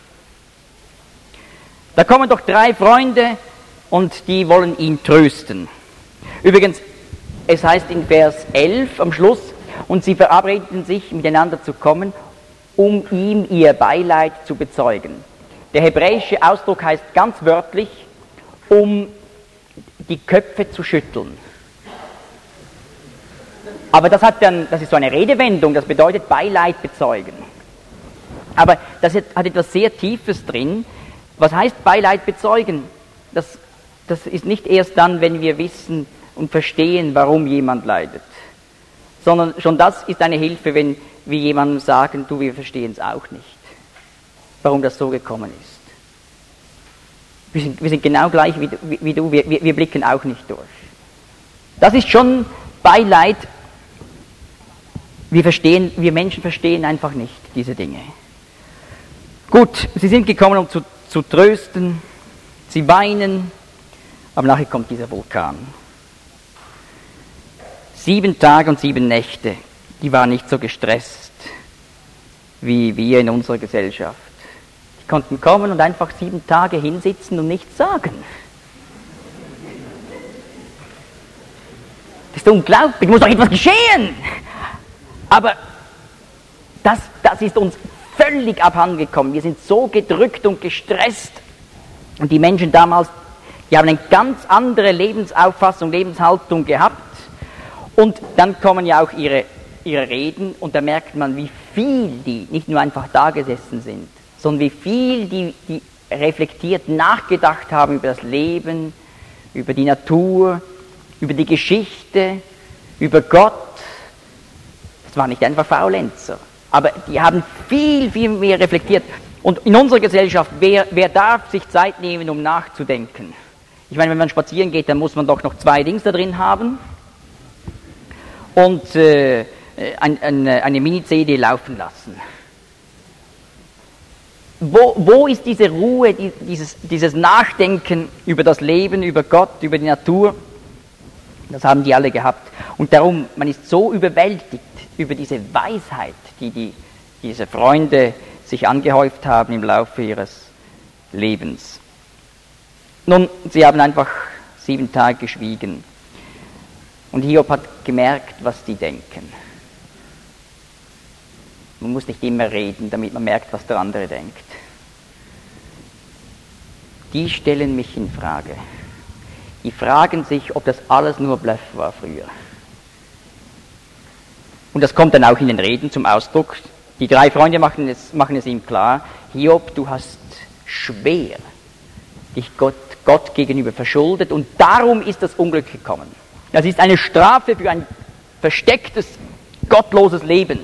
Da kommen doch 3 Freunde und die wollen ihn trösten. Übrigens, es heißt in Vers 11 am Schluss, und sie verabredeten sich, miteinander zu kommen, um ihm ihr Beileid zu bezeugen. Der hebräische Ausdruck heißt ganz wörtlich, um die Köpfe zu schütteln. Aber das ist so eine Redewendung, das bedeutet Beileid bezeugen. Aber das hat etwas sehr Tiefes drin. Was heißt Beileid bezeugen? Das ist nicht erst dann, wenn wir wissen und verstehen, warum jemand leidet. Sondern schon das ist eine Hilfe, wenn wir jemandem sagen, du, wir verstehen es auch nicht, warum das so gekommen ist. Wir sind genau gleich wie du, wir blicken auch nicht durch. Das ist schon Beileid. Wir Menschen verstehen einfach nicht diese Dinge. Gut, sie sind gekommen, um zu trösten, sie weinen, aber nachher kommt dieser Vulkan. 7 Tage und 7 Nächte, die waren nicht so gestresst wie wir in unserer Gesellschaft. Die konnten kommen und einfach 7 Tage hinsitzen und nichts sagen. Das ist unglaublich, muss doch etwas geschehen! Aber das ist uns völlig abhandengekommen. Wir sind so gedrückt und gestresst. Und die Menschen damals, die haben eine ganz andere Lebensauffassung, Lebenshaltung gehabt. Und dann kommen ja auch ihre Reden und da merkt man, wie viel die nicht nur einfach da gesessen sind, sondern wie viel die reflektiert nachgedacht haben über das Leben, über die Natur, über die Geschichte, über Gott. Das waren nicht einfach Faulenzer, aber die haben viel, viel mehr reflektiert. Und in unserer Gesellschaft, wer darf sich Zeit nehmen, um nachzudenken? Ich meine, wenn man spazieren geht, dann muss man doch noch 2 Dings da drin haben und eine Mini-CD laufen lassen. Wo ist diese Ruhe, dieses Nachdenken über das Leben, über Gott, über die Natur? Das haben die alle gehabt. Und darum, man ist so überwältigt über diese Weisheit, die diese Freunde sich angehäuft haben im Laufe ihres Lebens. Nun, sie haben einfach 7 Tage geschwiegen. Und Hiob hat gemerkt, was die denken. Man muss nicht immer reden, damit man merkt, was der andere denkt. Die stellen mich in Frage. Die fragen sich, ob das alles nur Bluff war früher. Und das kommt dann auch in den Reden zum Ausdruck. Die 3 Freunde machen es ihm klar. Hiob, du hast schwer dich Gott gegenüber verschuldet und darum ist das Unglück gekommen. Das ist eine Strafe für ein verstecktes, gottloses Leben.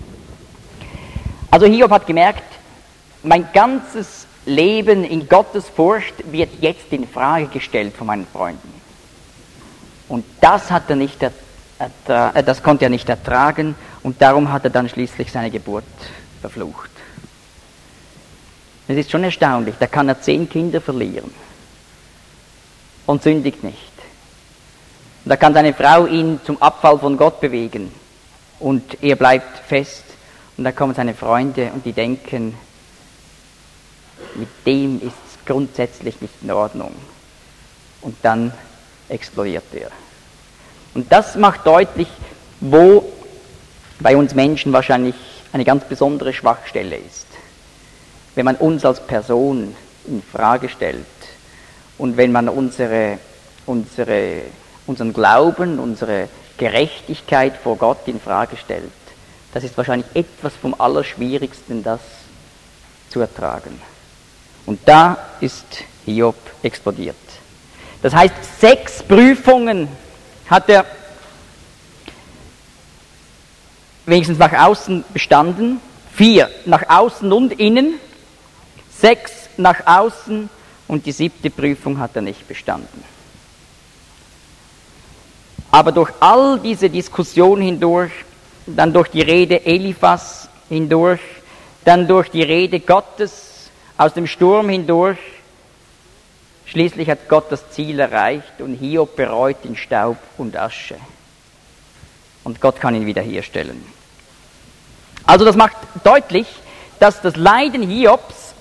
Also Hiob hat gemerkt, mein ganzes Leben in Gottes Furcht wird jetzt in Frage gestellt von meinen Freunden. Und das das konnte er nicht ertragen und darum hat er dann schließlich seine Geburt verflucht. Es ist schon erstaunlich, da kann er 10 Kinder verlieren und sündigt nicht. Und da kann seine Frau ihn zum Abfall von Gott bewegen und er bleibt fest. Und da kommen seine Freunde und die denken, mit dem ist es grundsätzlich nicht in Ordnung. Und dann explodiert er. Und das macht deutlich, wo bei uns Menschen wahrscheinlich eine ganz besondere Schwachstelle ist. Wenn man uns als Person in Frage stellt Und wenn man unseren Glauben, unsere Gerechtigkeit vor Gott in Frage stellt, das ist wahrscheinlich etwas vom Allerschwierigsten, das zu ertragen. Und da ist Hiob explodiert. Das heißt, 6 Prüfungen hat er wenigstens nach außen bestanden, 4 nach außen und innen, 6 nach außen und die 7. Prüfung hat er nicht bestanden. Aber durch all diese Diskussion hindurch, dann durch die Rede Eliphas hindurch, dann durch die Rede Gottes aus dem Sturm hindurch, schließlich hat Gott das Ziel erreicht und Hiob bereut in Staub und Asche. Und Gott kann ihn wiederherstellen. Also das macht deutlich, dass das Leiden Hiobs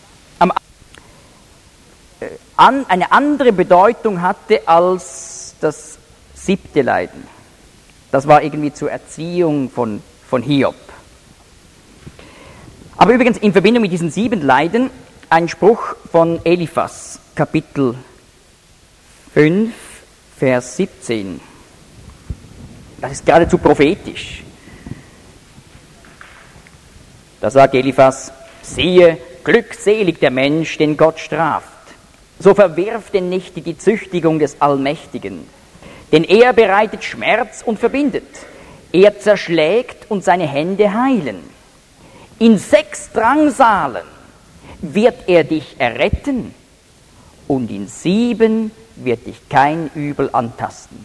eine andere Bedeutung hatte als das 7. Leiden. Das war irgendwie zur Erziehung von Hiob. Aber übrigens in Verbindung mit diesen 7 Leiden ein Spruch von Eliphas, Kapitel 5, Vers 17. Das ist geradezu prophetisch. Da sagt Eliphas: Siehe, glückselig der Mensch, den Gott straft. So verwirft denn nicht die Züchtigung des Allmächtigen. Denn er bereitet Schmerz und verbindet. Er zerschlägt und seine Hände heilen. In 6 Drangsalen wird er dich erretten und in 7 wird dich kein Übel antasten.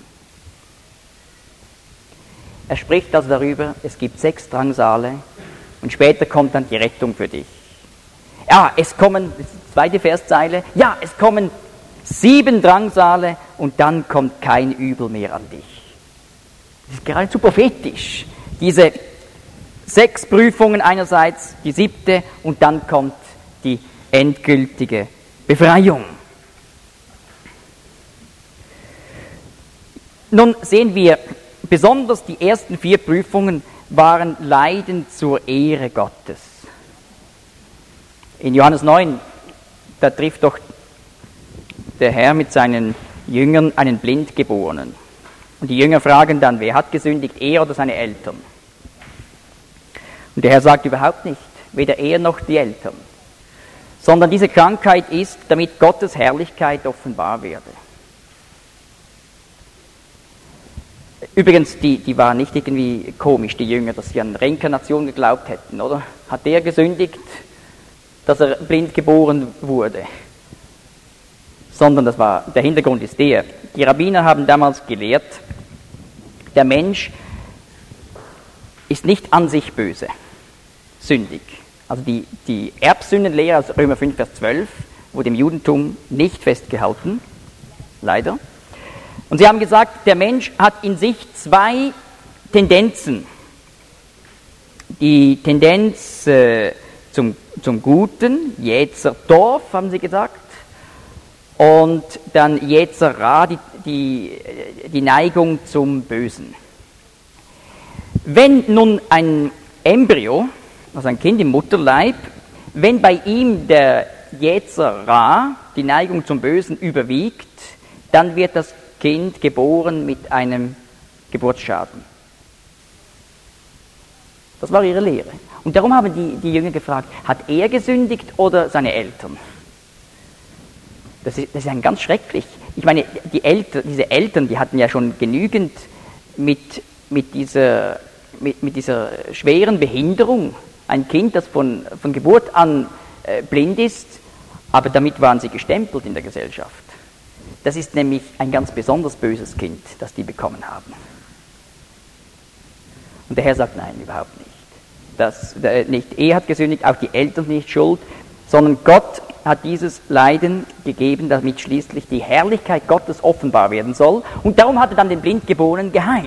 Er spricht also darüber, es gibt 6 Drangsale und später kommt dann die Rettung für dich. Ja, es kommen, das ist die 2. Verszeile, ja, es kommen 7 Drangsale und dann kommt kein Übel mehr an dich. Das ist geradezu prophetisch. Diese 6 Prüfungen einerseits, die 7. und dann kommt die endgültige Befreiung. Nun sehen wir, besonders die ersten 4 Prüfungen waren Leiden zur Ehre Gottes. In Johannes 9, da trifft doch der Herr mit seinen Jüngern einen Blindgeborenen. Und die Jünger fragen dann, wer hat gesündigt, er oder seine Eltern? Und der Herr sagt überhaupt nicht, weder er noch die Eltern, sondern diese Krankheit ist, damit Gottes Herrlichkeit offenbar werde. Übrigens, die waren nicht irgendwie komisch, die Jünger, dass sie an Reinkarnation geglaubt hätten, oder? Hat der gesündigt, dass er blind geboren wurde? Sondern der Hintergrund ist der, die Rabbiner haben damals gelehrt, der Mensch ist nicht an sich böse, sündig. Also die Erbsündenlehre aus Römer 5, Vers 12 wurde im Judentum nicht festgehalten, leider. Und sie haben gesagt, der Mensch hat in sich 2 Tendenzen. Die Tendenz zum Guten, Jetzer Tov, haben sie gesagt, und dann Jetzer Ra, die Neigung zum Bösen. Wenn nun ein Embryo, also ein Kind im Mutterleib, wenn bei ihm der Jetzer Ra, die Neigung zum Bösen, überwiegt, dann wird das Kind geboren mit einem Geburtsschaden. Das war ihre Lehre. Und darum haben die Jünger gefragt, hat er gesündigt oder seine Eltern? Das ist ein ganz schrecklich. Ich meine, diese Eltern, die hatten ja schon genügend mit dieser schweren Behinderung. Ein Kind, das von Geburt an blind ist, aber damit waren sie gestempelt in der Gesellschaft. Das ist nämlich ein ganz besonders böses Kind, das die bekommen haben. Und der Herr sagt, nein, überhaupt nicht. Nicht er hat gesündigt, auch die Eltern sind nicht schuld, sondern Gott hat dieses Leiden gegeben, damit schließlich die Herrlichkeit Gottes offenbar werden soll. Und darum hat er dann den Blindgeborenen geheilt.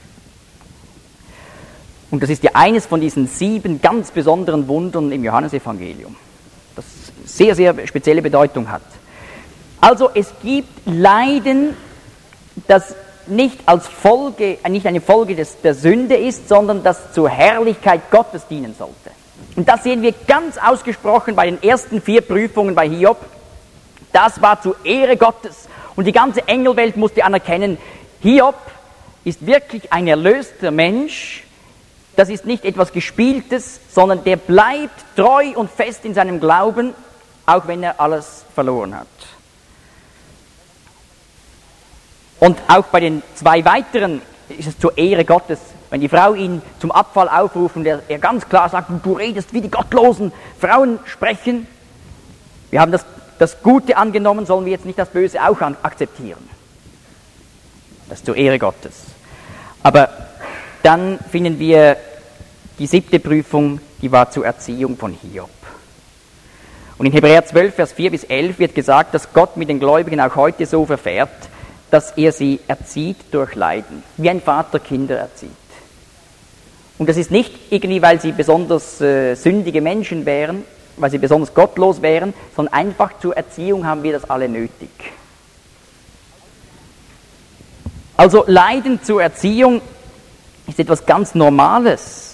Und das ist ja eines von diesen 7 ganz besonderen Wundern im Johannesevangelium, das sehr, sehr spezielle Bedeutung hat. Also es gibt Leiden, das nicht eine Folge der Sünde ist, sondern das zur Herrlichkeit Gottes dienen sollte. Und das sehen wir ganz ausgesprochen bei den ersten 4 Prüfungen bei Hiob. Das war zur Ehre Gottes. Und die ganze Engelwelt musste anerkennen, Hiob ist wirklich ein erlöster Mensch. Das ist nicht etwas Gespieltes, sondern der bleibt treu und fest in seinem Glauben, auch wenn er alles verloren hat. Und auch bei den zwei weiteren ist es zur Ehre Gottes. Wenn die Frau ihn zum Abfall aufruft und er ganz klar sagt, du redest wie die gottlosen Frauen sprechen. Wir haben das Gute angenommen, sollen wir jetzt nicht das Böse auch akzeptieren. Das ist zur Ehre Gottes. Aber dann finden wir die 7. Prüfung, die war zur Erziehung von Hiob. Und in Hebräer 12, Vers 4 bis 11 wird gesagt, dass Gott mit den Gläubigen auch heute so verfährt, dass er sie erzieht durch Leiden, wie ein Vater Kinder erzieht. Und das ist nicht irgendwie, weil sie besonders sündige Menschen wären, weil sie besonders gottlos wären, sondern einfach zur Erziehung haben wir das alle nötig. Also Leiden zur Erziehung ist etwas ganz Normales.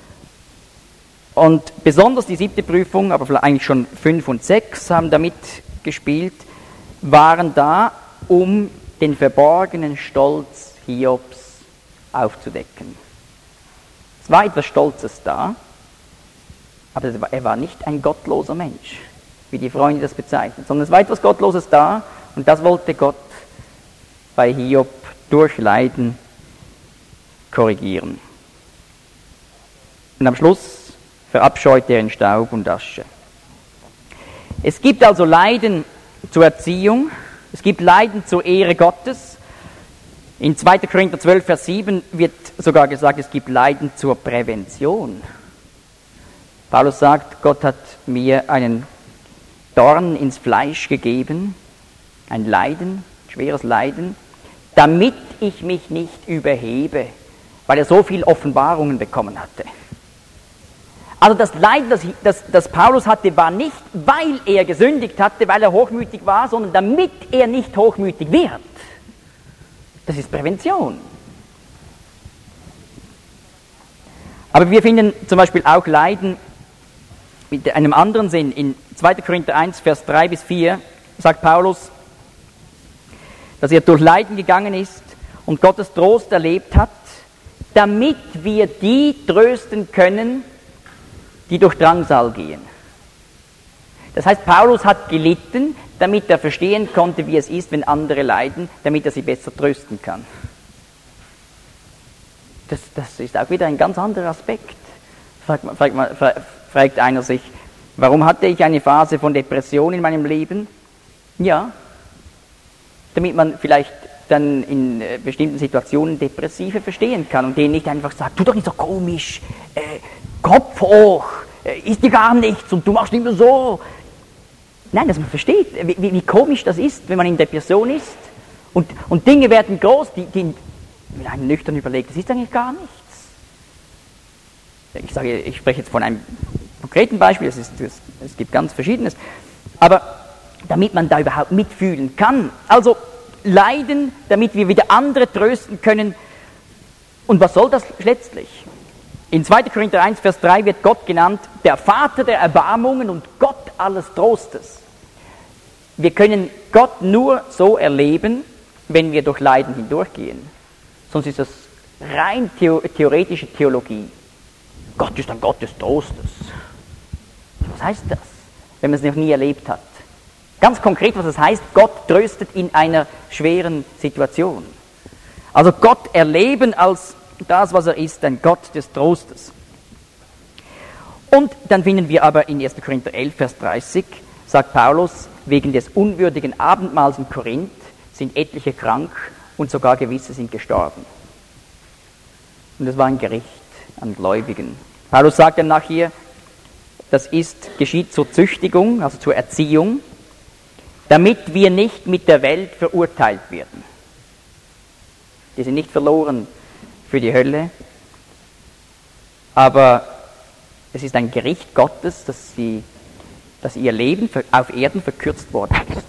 Und besonders die 7. Prüfung, aber vielleicht eigentlich schon 5 und 6 haben damit gespielt, waren da, um den verborgenen Stolz Hiobs aufzudecken. Es war etwas Stolzes da, aber er war nicht ein gottloser Mensch, wie die Freunde das bezeichnen, sondern es war etwas Gottloses da und das wollte Gott bei Hiob durch Leiden korrigieren. Und am Schluss verabscheut er in Staub und Asche. Es gibt also Leiden zur Erziehung, es gibt Leiden zur Ehre Gottes. In 2. Korinther 12, Vers 7 wird sogar gesagt, es gibt Leiden zur Prävention. Paulus sagt, Gott hat mir einen Dorn ins Fleisch gegeben, ein Leiden, schweres Leiden, damit ich mich nicht überhebe, weil er so viel Offenbarungen bekommen hatte. Also das Leiden, das Paulus hatte, war nicht, weil er gesündigt hatte, weil er hochmütig war, sondern damit er nicht hochmütig wird. Das ist Prävention. Aber wir finden zum Beispiel auch Leiden mit einem anderen Sinn. In 2. Korinther 1, Vers 3 bis 4 sagt Paulus, dass er durch Leiden gegangen ist und Gottes Trost erlebt hat, damit wir die trösten können, die durch Drangsal gehen. Das heißt, Paulus hat gelitten, damit er verstehen konnte, wie es ist, wenn andere leiden, damit er sie besser trösten kann. Das ist auch wieder ein ganz anderer Aspekt. Fragt einer sich, warum hatte ich eine Phase von Depression in meinem Leben? Ja, damit man vielleicht dann in bestimmten Situationen Depressive verstehen kann und denen nicht einfach sagt, tu doch nicht so komisch, Kopf hoch, ist dir gar nichts und du machst immer so. Nein, dass man versteht, wie komisch das ist, wenn man in Depression ist und Dinge werden groß, die wenn einem nüchtern überlegt, das ist eigentlich gar nichts. Ich spreche jetzt von einem konkreten Beispiel, es gibt ganz Verschiedenes, aber damit man da überhaupt mitfühlen kann. Also leiden, damit wir wieder andere trösten können. Und was soll das letztlich? In 2. Korinther 1, Vers 3 wird Gott genannt, der Vater der Erbarmungen und Gott alles Trostes. Wir können Gott nur so erleben, wenn wir durch Leiden hindurchgehen. Sonst ist das rein theoretische Theologie. Gott ist ein Gott des Trostes. Was heißt das, wenn man es noch nie erlebt hat? Ganz konkret, was es heißt, Gott tröstet in einer schweren Situation. Also Gott erleben als das, was er ist, ein Gott des Trostes. Und dann finden wir aber in 1. Korinther 11, Vers 30, sagt Paulus, wegen des unwürdigen Abendmahls in Korinth sind etliche krank und sogar gewisse sind gestorben. Und das war ein Gericht an Gläubigen. Paulus sagt dann nachher, das geschieht zur Züchtigung, also zur Erziehung, damit wir nicht mit der Welt verurteilt werden. Die sind nicht verloren für die Hölle, aber es ist ein Gericht Gottes, dass ihr Leben auf Erden verkürzt worden ist.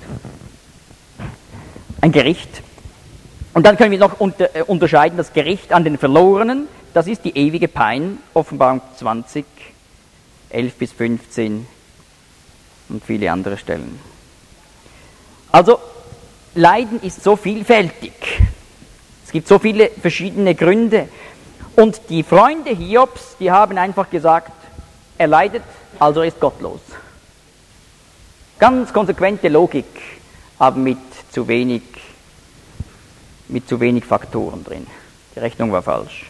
Ein Gericht. Und dann können wir noch unterscheiden, das Gericht an den Verlorenen, das ist die ewige Pein, Offenbarung 20, 11 bis 15 und viele andere Stellen. Also, Leiden ist so vielfältig. Es gibt so viele verschiedene Gründe. Und die Freunde Hiobs, die haben einfach gesagt, er leidet, also er ist gottlos. Ganz konsequente Logik, aber mit zu wenig Faktoren drin. Die Rechnung war falsch.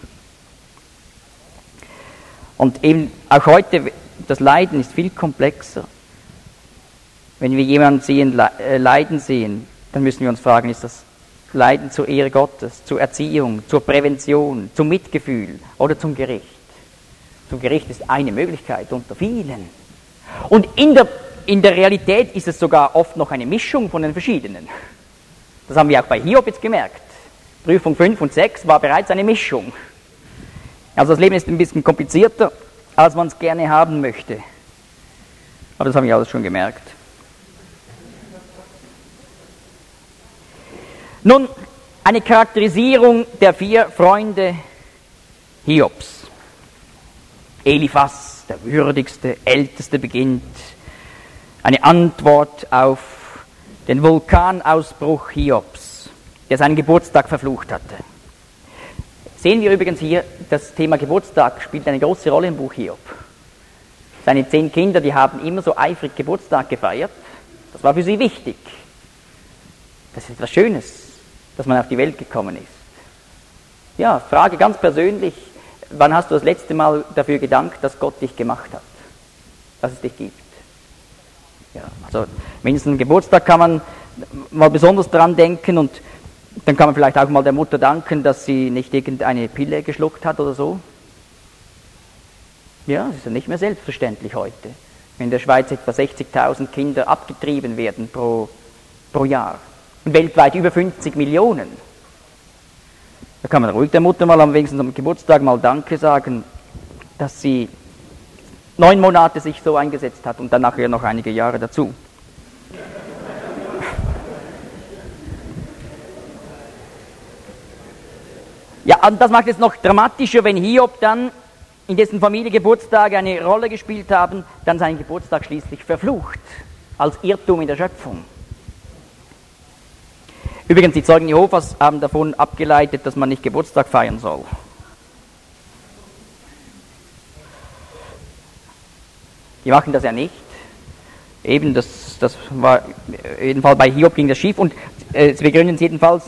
Und eben auch heute, das Leiden ist viel komplexer. Wenn wir jemanden leiden sehen, dann müssen wir uns fragen, ist das Leiden zur Ehre Gottes, zur Erziehung, zur Prävention, zum Mitgefühl oder zum Gericht? Zum Gericht ist eine Möglichkeit unter vielen. Und in der Realität ist es sogar oft noch eine Mischung von den verschiedenen. Das haben wir auch bei Hiob jetzt gemerkt. Prüfung 5 und 6 war bereits eine Mischung. Also das Leben ist ein bisschen komplizierter, als man es gerne haben möchte. Aber das haben wir alles schon gemerkt. Nun, eine Charakterisierung der 4 Freunde Hiobs. Eliphas, der würdigste, älteste, beginnt eine Antwort auf den Vulkanausbruch Hiobs, der seinen Geburtstag verflucht hatte. Sehen wir übrigens hier, das Thema Geburtstag spielt eine große Rolle im Buch Hiob. Seine 10 Kinder, die haben immer so eifrig Geburtstag gefeiert. Das war für sie wichtig. Das ist etwas Schönes, dass man auf die Welt gekommen ist. Ja, Frage ganz persönlich, wann hast du das letzte Mal dafür gedankt, dass Gott dich gemacht hat, dass es dich gibt? Ja, also mindestens am Geburtstag kann man mal besonders dran denken und dann kann man vielleicht auch mal der Mutter danken, dass sie nicht irgendeine Pille geschluckt hat oder so. Ja, das ist ja nicht mehr selbstverständlich heute, wenn in der Schweiz etwa 60.000 Kinder abgetrieben werden pro Jahr und weltweit über 50 Millionen. Da kann man ruhig der Mutter mal wenigstens am Geburtstag mal Danke sagen, dass sie 9 Monate sich so eingesetzt hat und dann nachher noch einige Jahre dazu. Ja, und das macht es noch dramatischer, wenn Hiob dann, in dessen Familie Geburtstage eine Rolle gespielt haben, dann seinen Geburtstag schließlich verflucht, als Irrtum in der Schöpfung. Übrigens, die Zeugen Jehovas haben davon abgeleitet, dass man nicht Geburtstag feiern soll. Die machen das ja nicht. Eben, das war, jedenfalls bei Hiob ging das schief und sie begründen es jedenfalls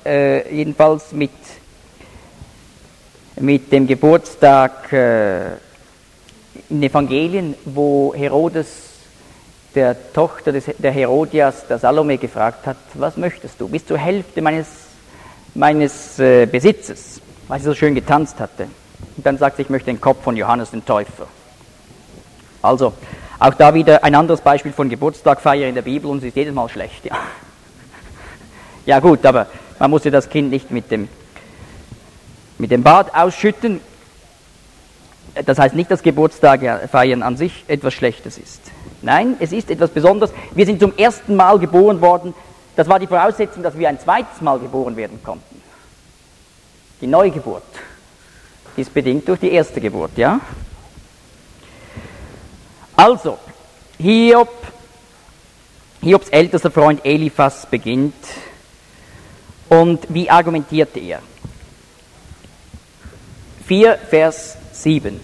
mit dem Geburtstag in Evangelien, wo Herodes der Tochter der Herodias, der Salome, gefragt hat, was möchtest du? Bis zur Hälfte meines Besitzes, weil sie so schön getanzt hatte. Und dann sagt sie, ich möchte den Kopf von Johannes den Täufer. Also, auch da wieder ein anderes Beispiel von Geburtstagfeier in der Bibel und es ist jedes Mal schlecht. Ja, ja gut, aber man muss ja das Kind nicht mit dem Bad ausschütten. Das heißt nicht, dass Geburtstagfeiern an sich etwas Schlechtes ist. Nein, es ist etwas Besonderes. Wir sind zum ersten Mal geboren worden. Das war die Voraussetzung, dass wir ein zweites Mal geboren werden konnten. Die Neugeburt. Die ist bedingt durch die erste Geburt, ja? Also, Hiobs ältester Freund Eliphas beginnt. Und wie argumentierte er? 4, Vers 7.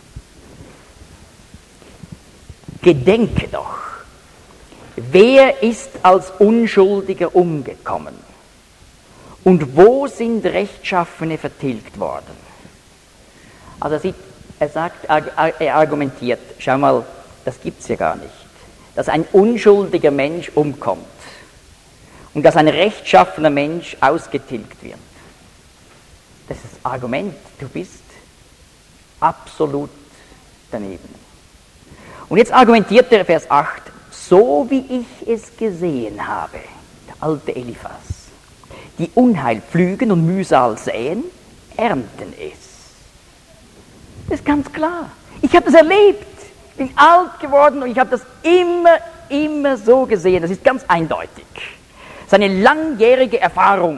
Gedenke doch, wer ist als Unschuldiger umgekommen? Und wo sind Rechtschaffene vertilgt worden? Also er argumentiert, schau mal, das gibt's ja gar nicht, dass ein unschuldiger Mensch umkommt und dass ein rechtschaffener Mensch ausgetilgt wird. Das ist das Argument, du bist absolut daneben. Und jetzt argumentiert der Vers 8, so wie ich es gesehen habe, der alte Eliphas, die Unheil pflügen und Mühsal säen, ernten es. Das ist ganz klar. Ich habe das erlebt, bin alt geworden und ich habe das immer so gesehen, das ist ganz eindeutig. Das ist eine langjährige Erfahrung.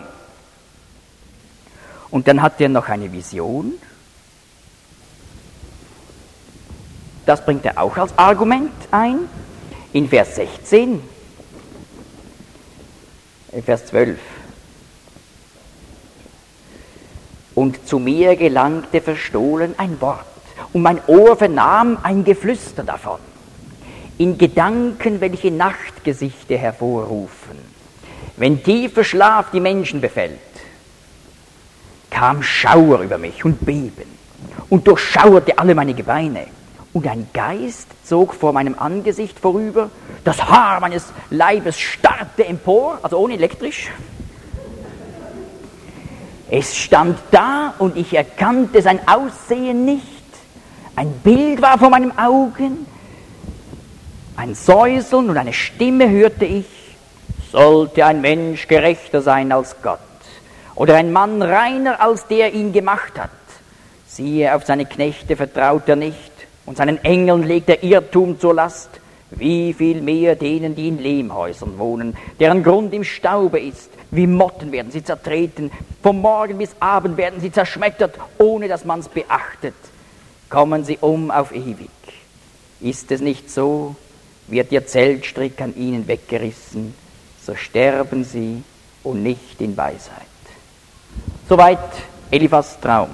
Und dann hat er noch eine Vision. Das bringt er auch als Argument ein. In Vers 16. Vers 12. Und zu mir gelangte verstohlen ein Wort, und mein Ohr vernahm ein Geflüster davon. In Gedanken, welche Nachtgesichte hervorrufen, wenn tiefer Schlaf die Menschen befällt, kam Schauer über mich und Beben und durchschauerte alle meine Gebeine. Und ein Geist zog vor meinem Angesicht vorüber, das Haar meines Leibes starrte empor, also ohne elektrisch. Es stand da und ich erkannte sein Aussehen nicht. Ein Bild war vor meinen Augen, ein Säuseln und eine Stimme hörte ich. Sollte ein Mensch gerechter sein als Gott oder ein Mann reiner als der ihn gemacht hat, siehe, auf seine Knechte vertraut er nicht und seinen Engeln legt er Irrtum zur Last, wie viel mehr denen, die in Lehmhäusern wohnen, deren Grund im Staube ist. Wie Motten werden sie zertreten, vom Morgen bis Abend werden sie zerschmettert, ohne dass man's beachtet. Kommen sie um auf ewig. Ist es nicht so, wird ihr Zeltstrick an ihnen weggerissen, so sterben sie und nicht in Weisheit. Soweit Eliphas Traum.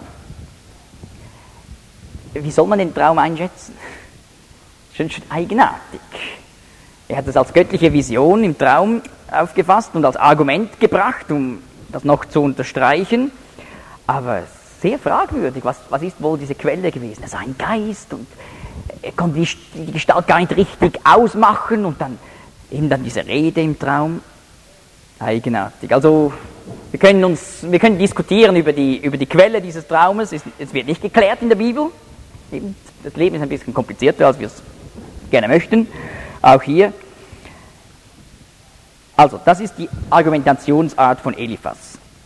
Wie soll man den Traum einschätzen? Schon eigenartig. Er hat es als göttliche Vision im Traum aufgefasst und als Argument gebracht, um das noch zu unterstreichen. Aber sehr fragwürdig, was ist wohl diese Quelle gewesen? Er sah ein Geist und er konnte die Gestalt gar nicht richtig ausmachen und dann eben dann diese Rede im Traum. Eigenartig. Also wir können diskutieren über die Quelle dieses Traumes. Es wird nicht geklärt in der Bibel. Eben, das Leben ist ein bisschen komplizierter, als wir es gerne möchten. Auch hier. Also, das ist die Argumentationsart von Eliphas.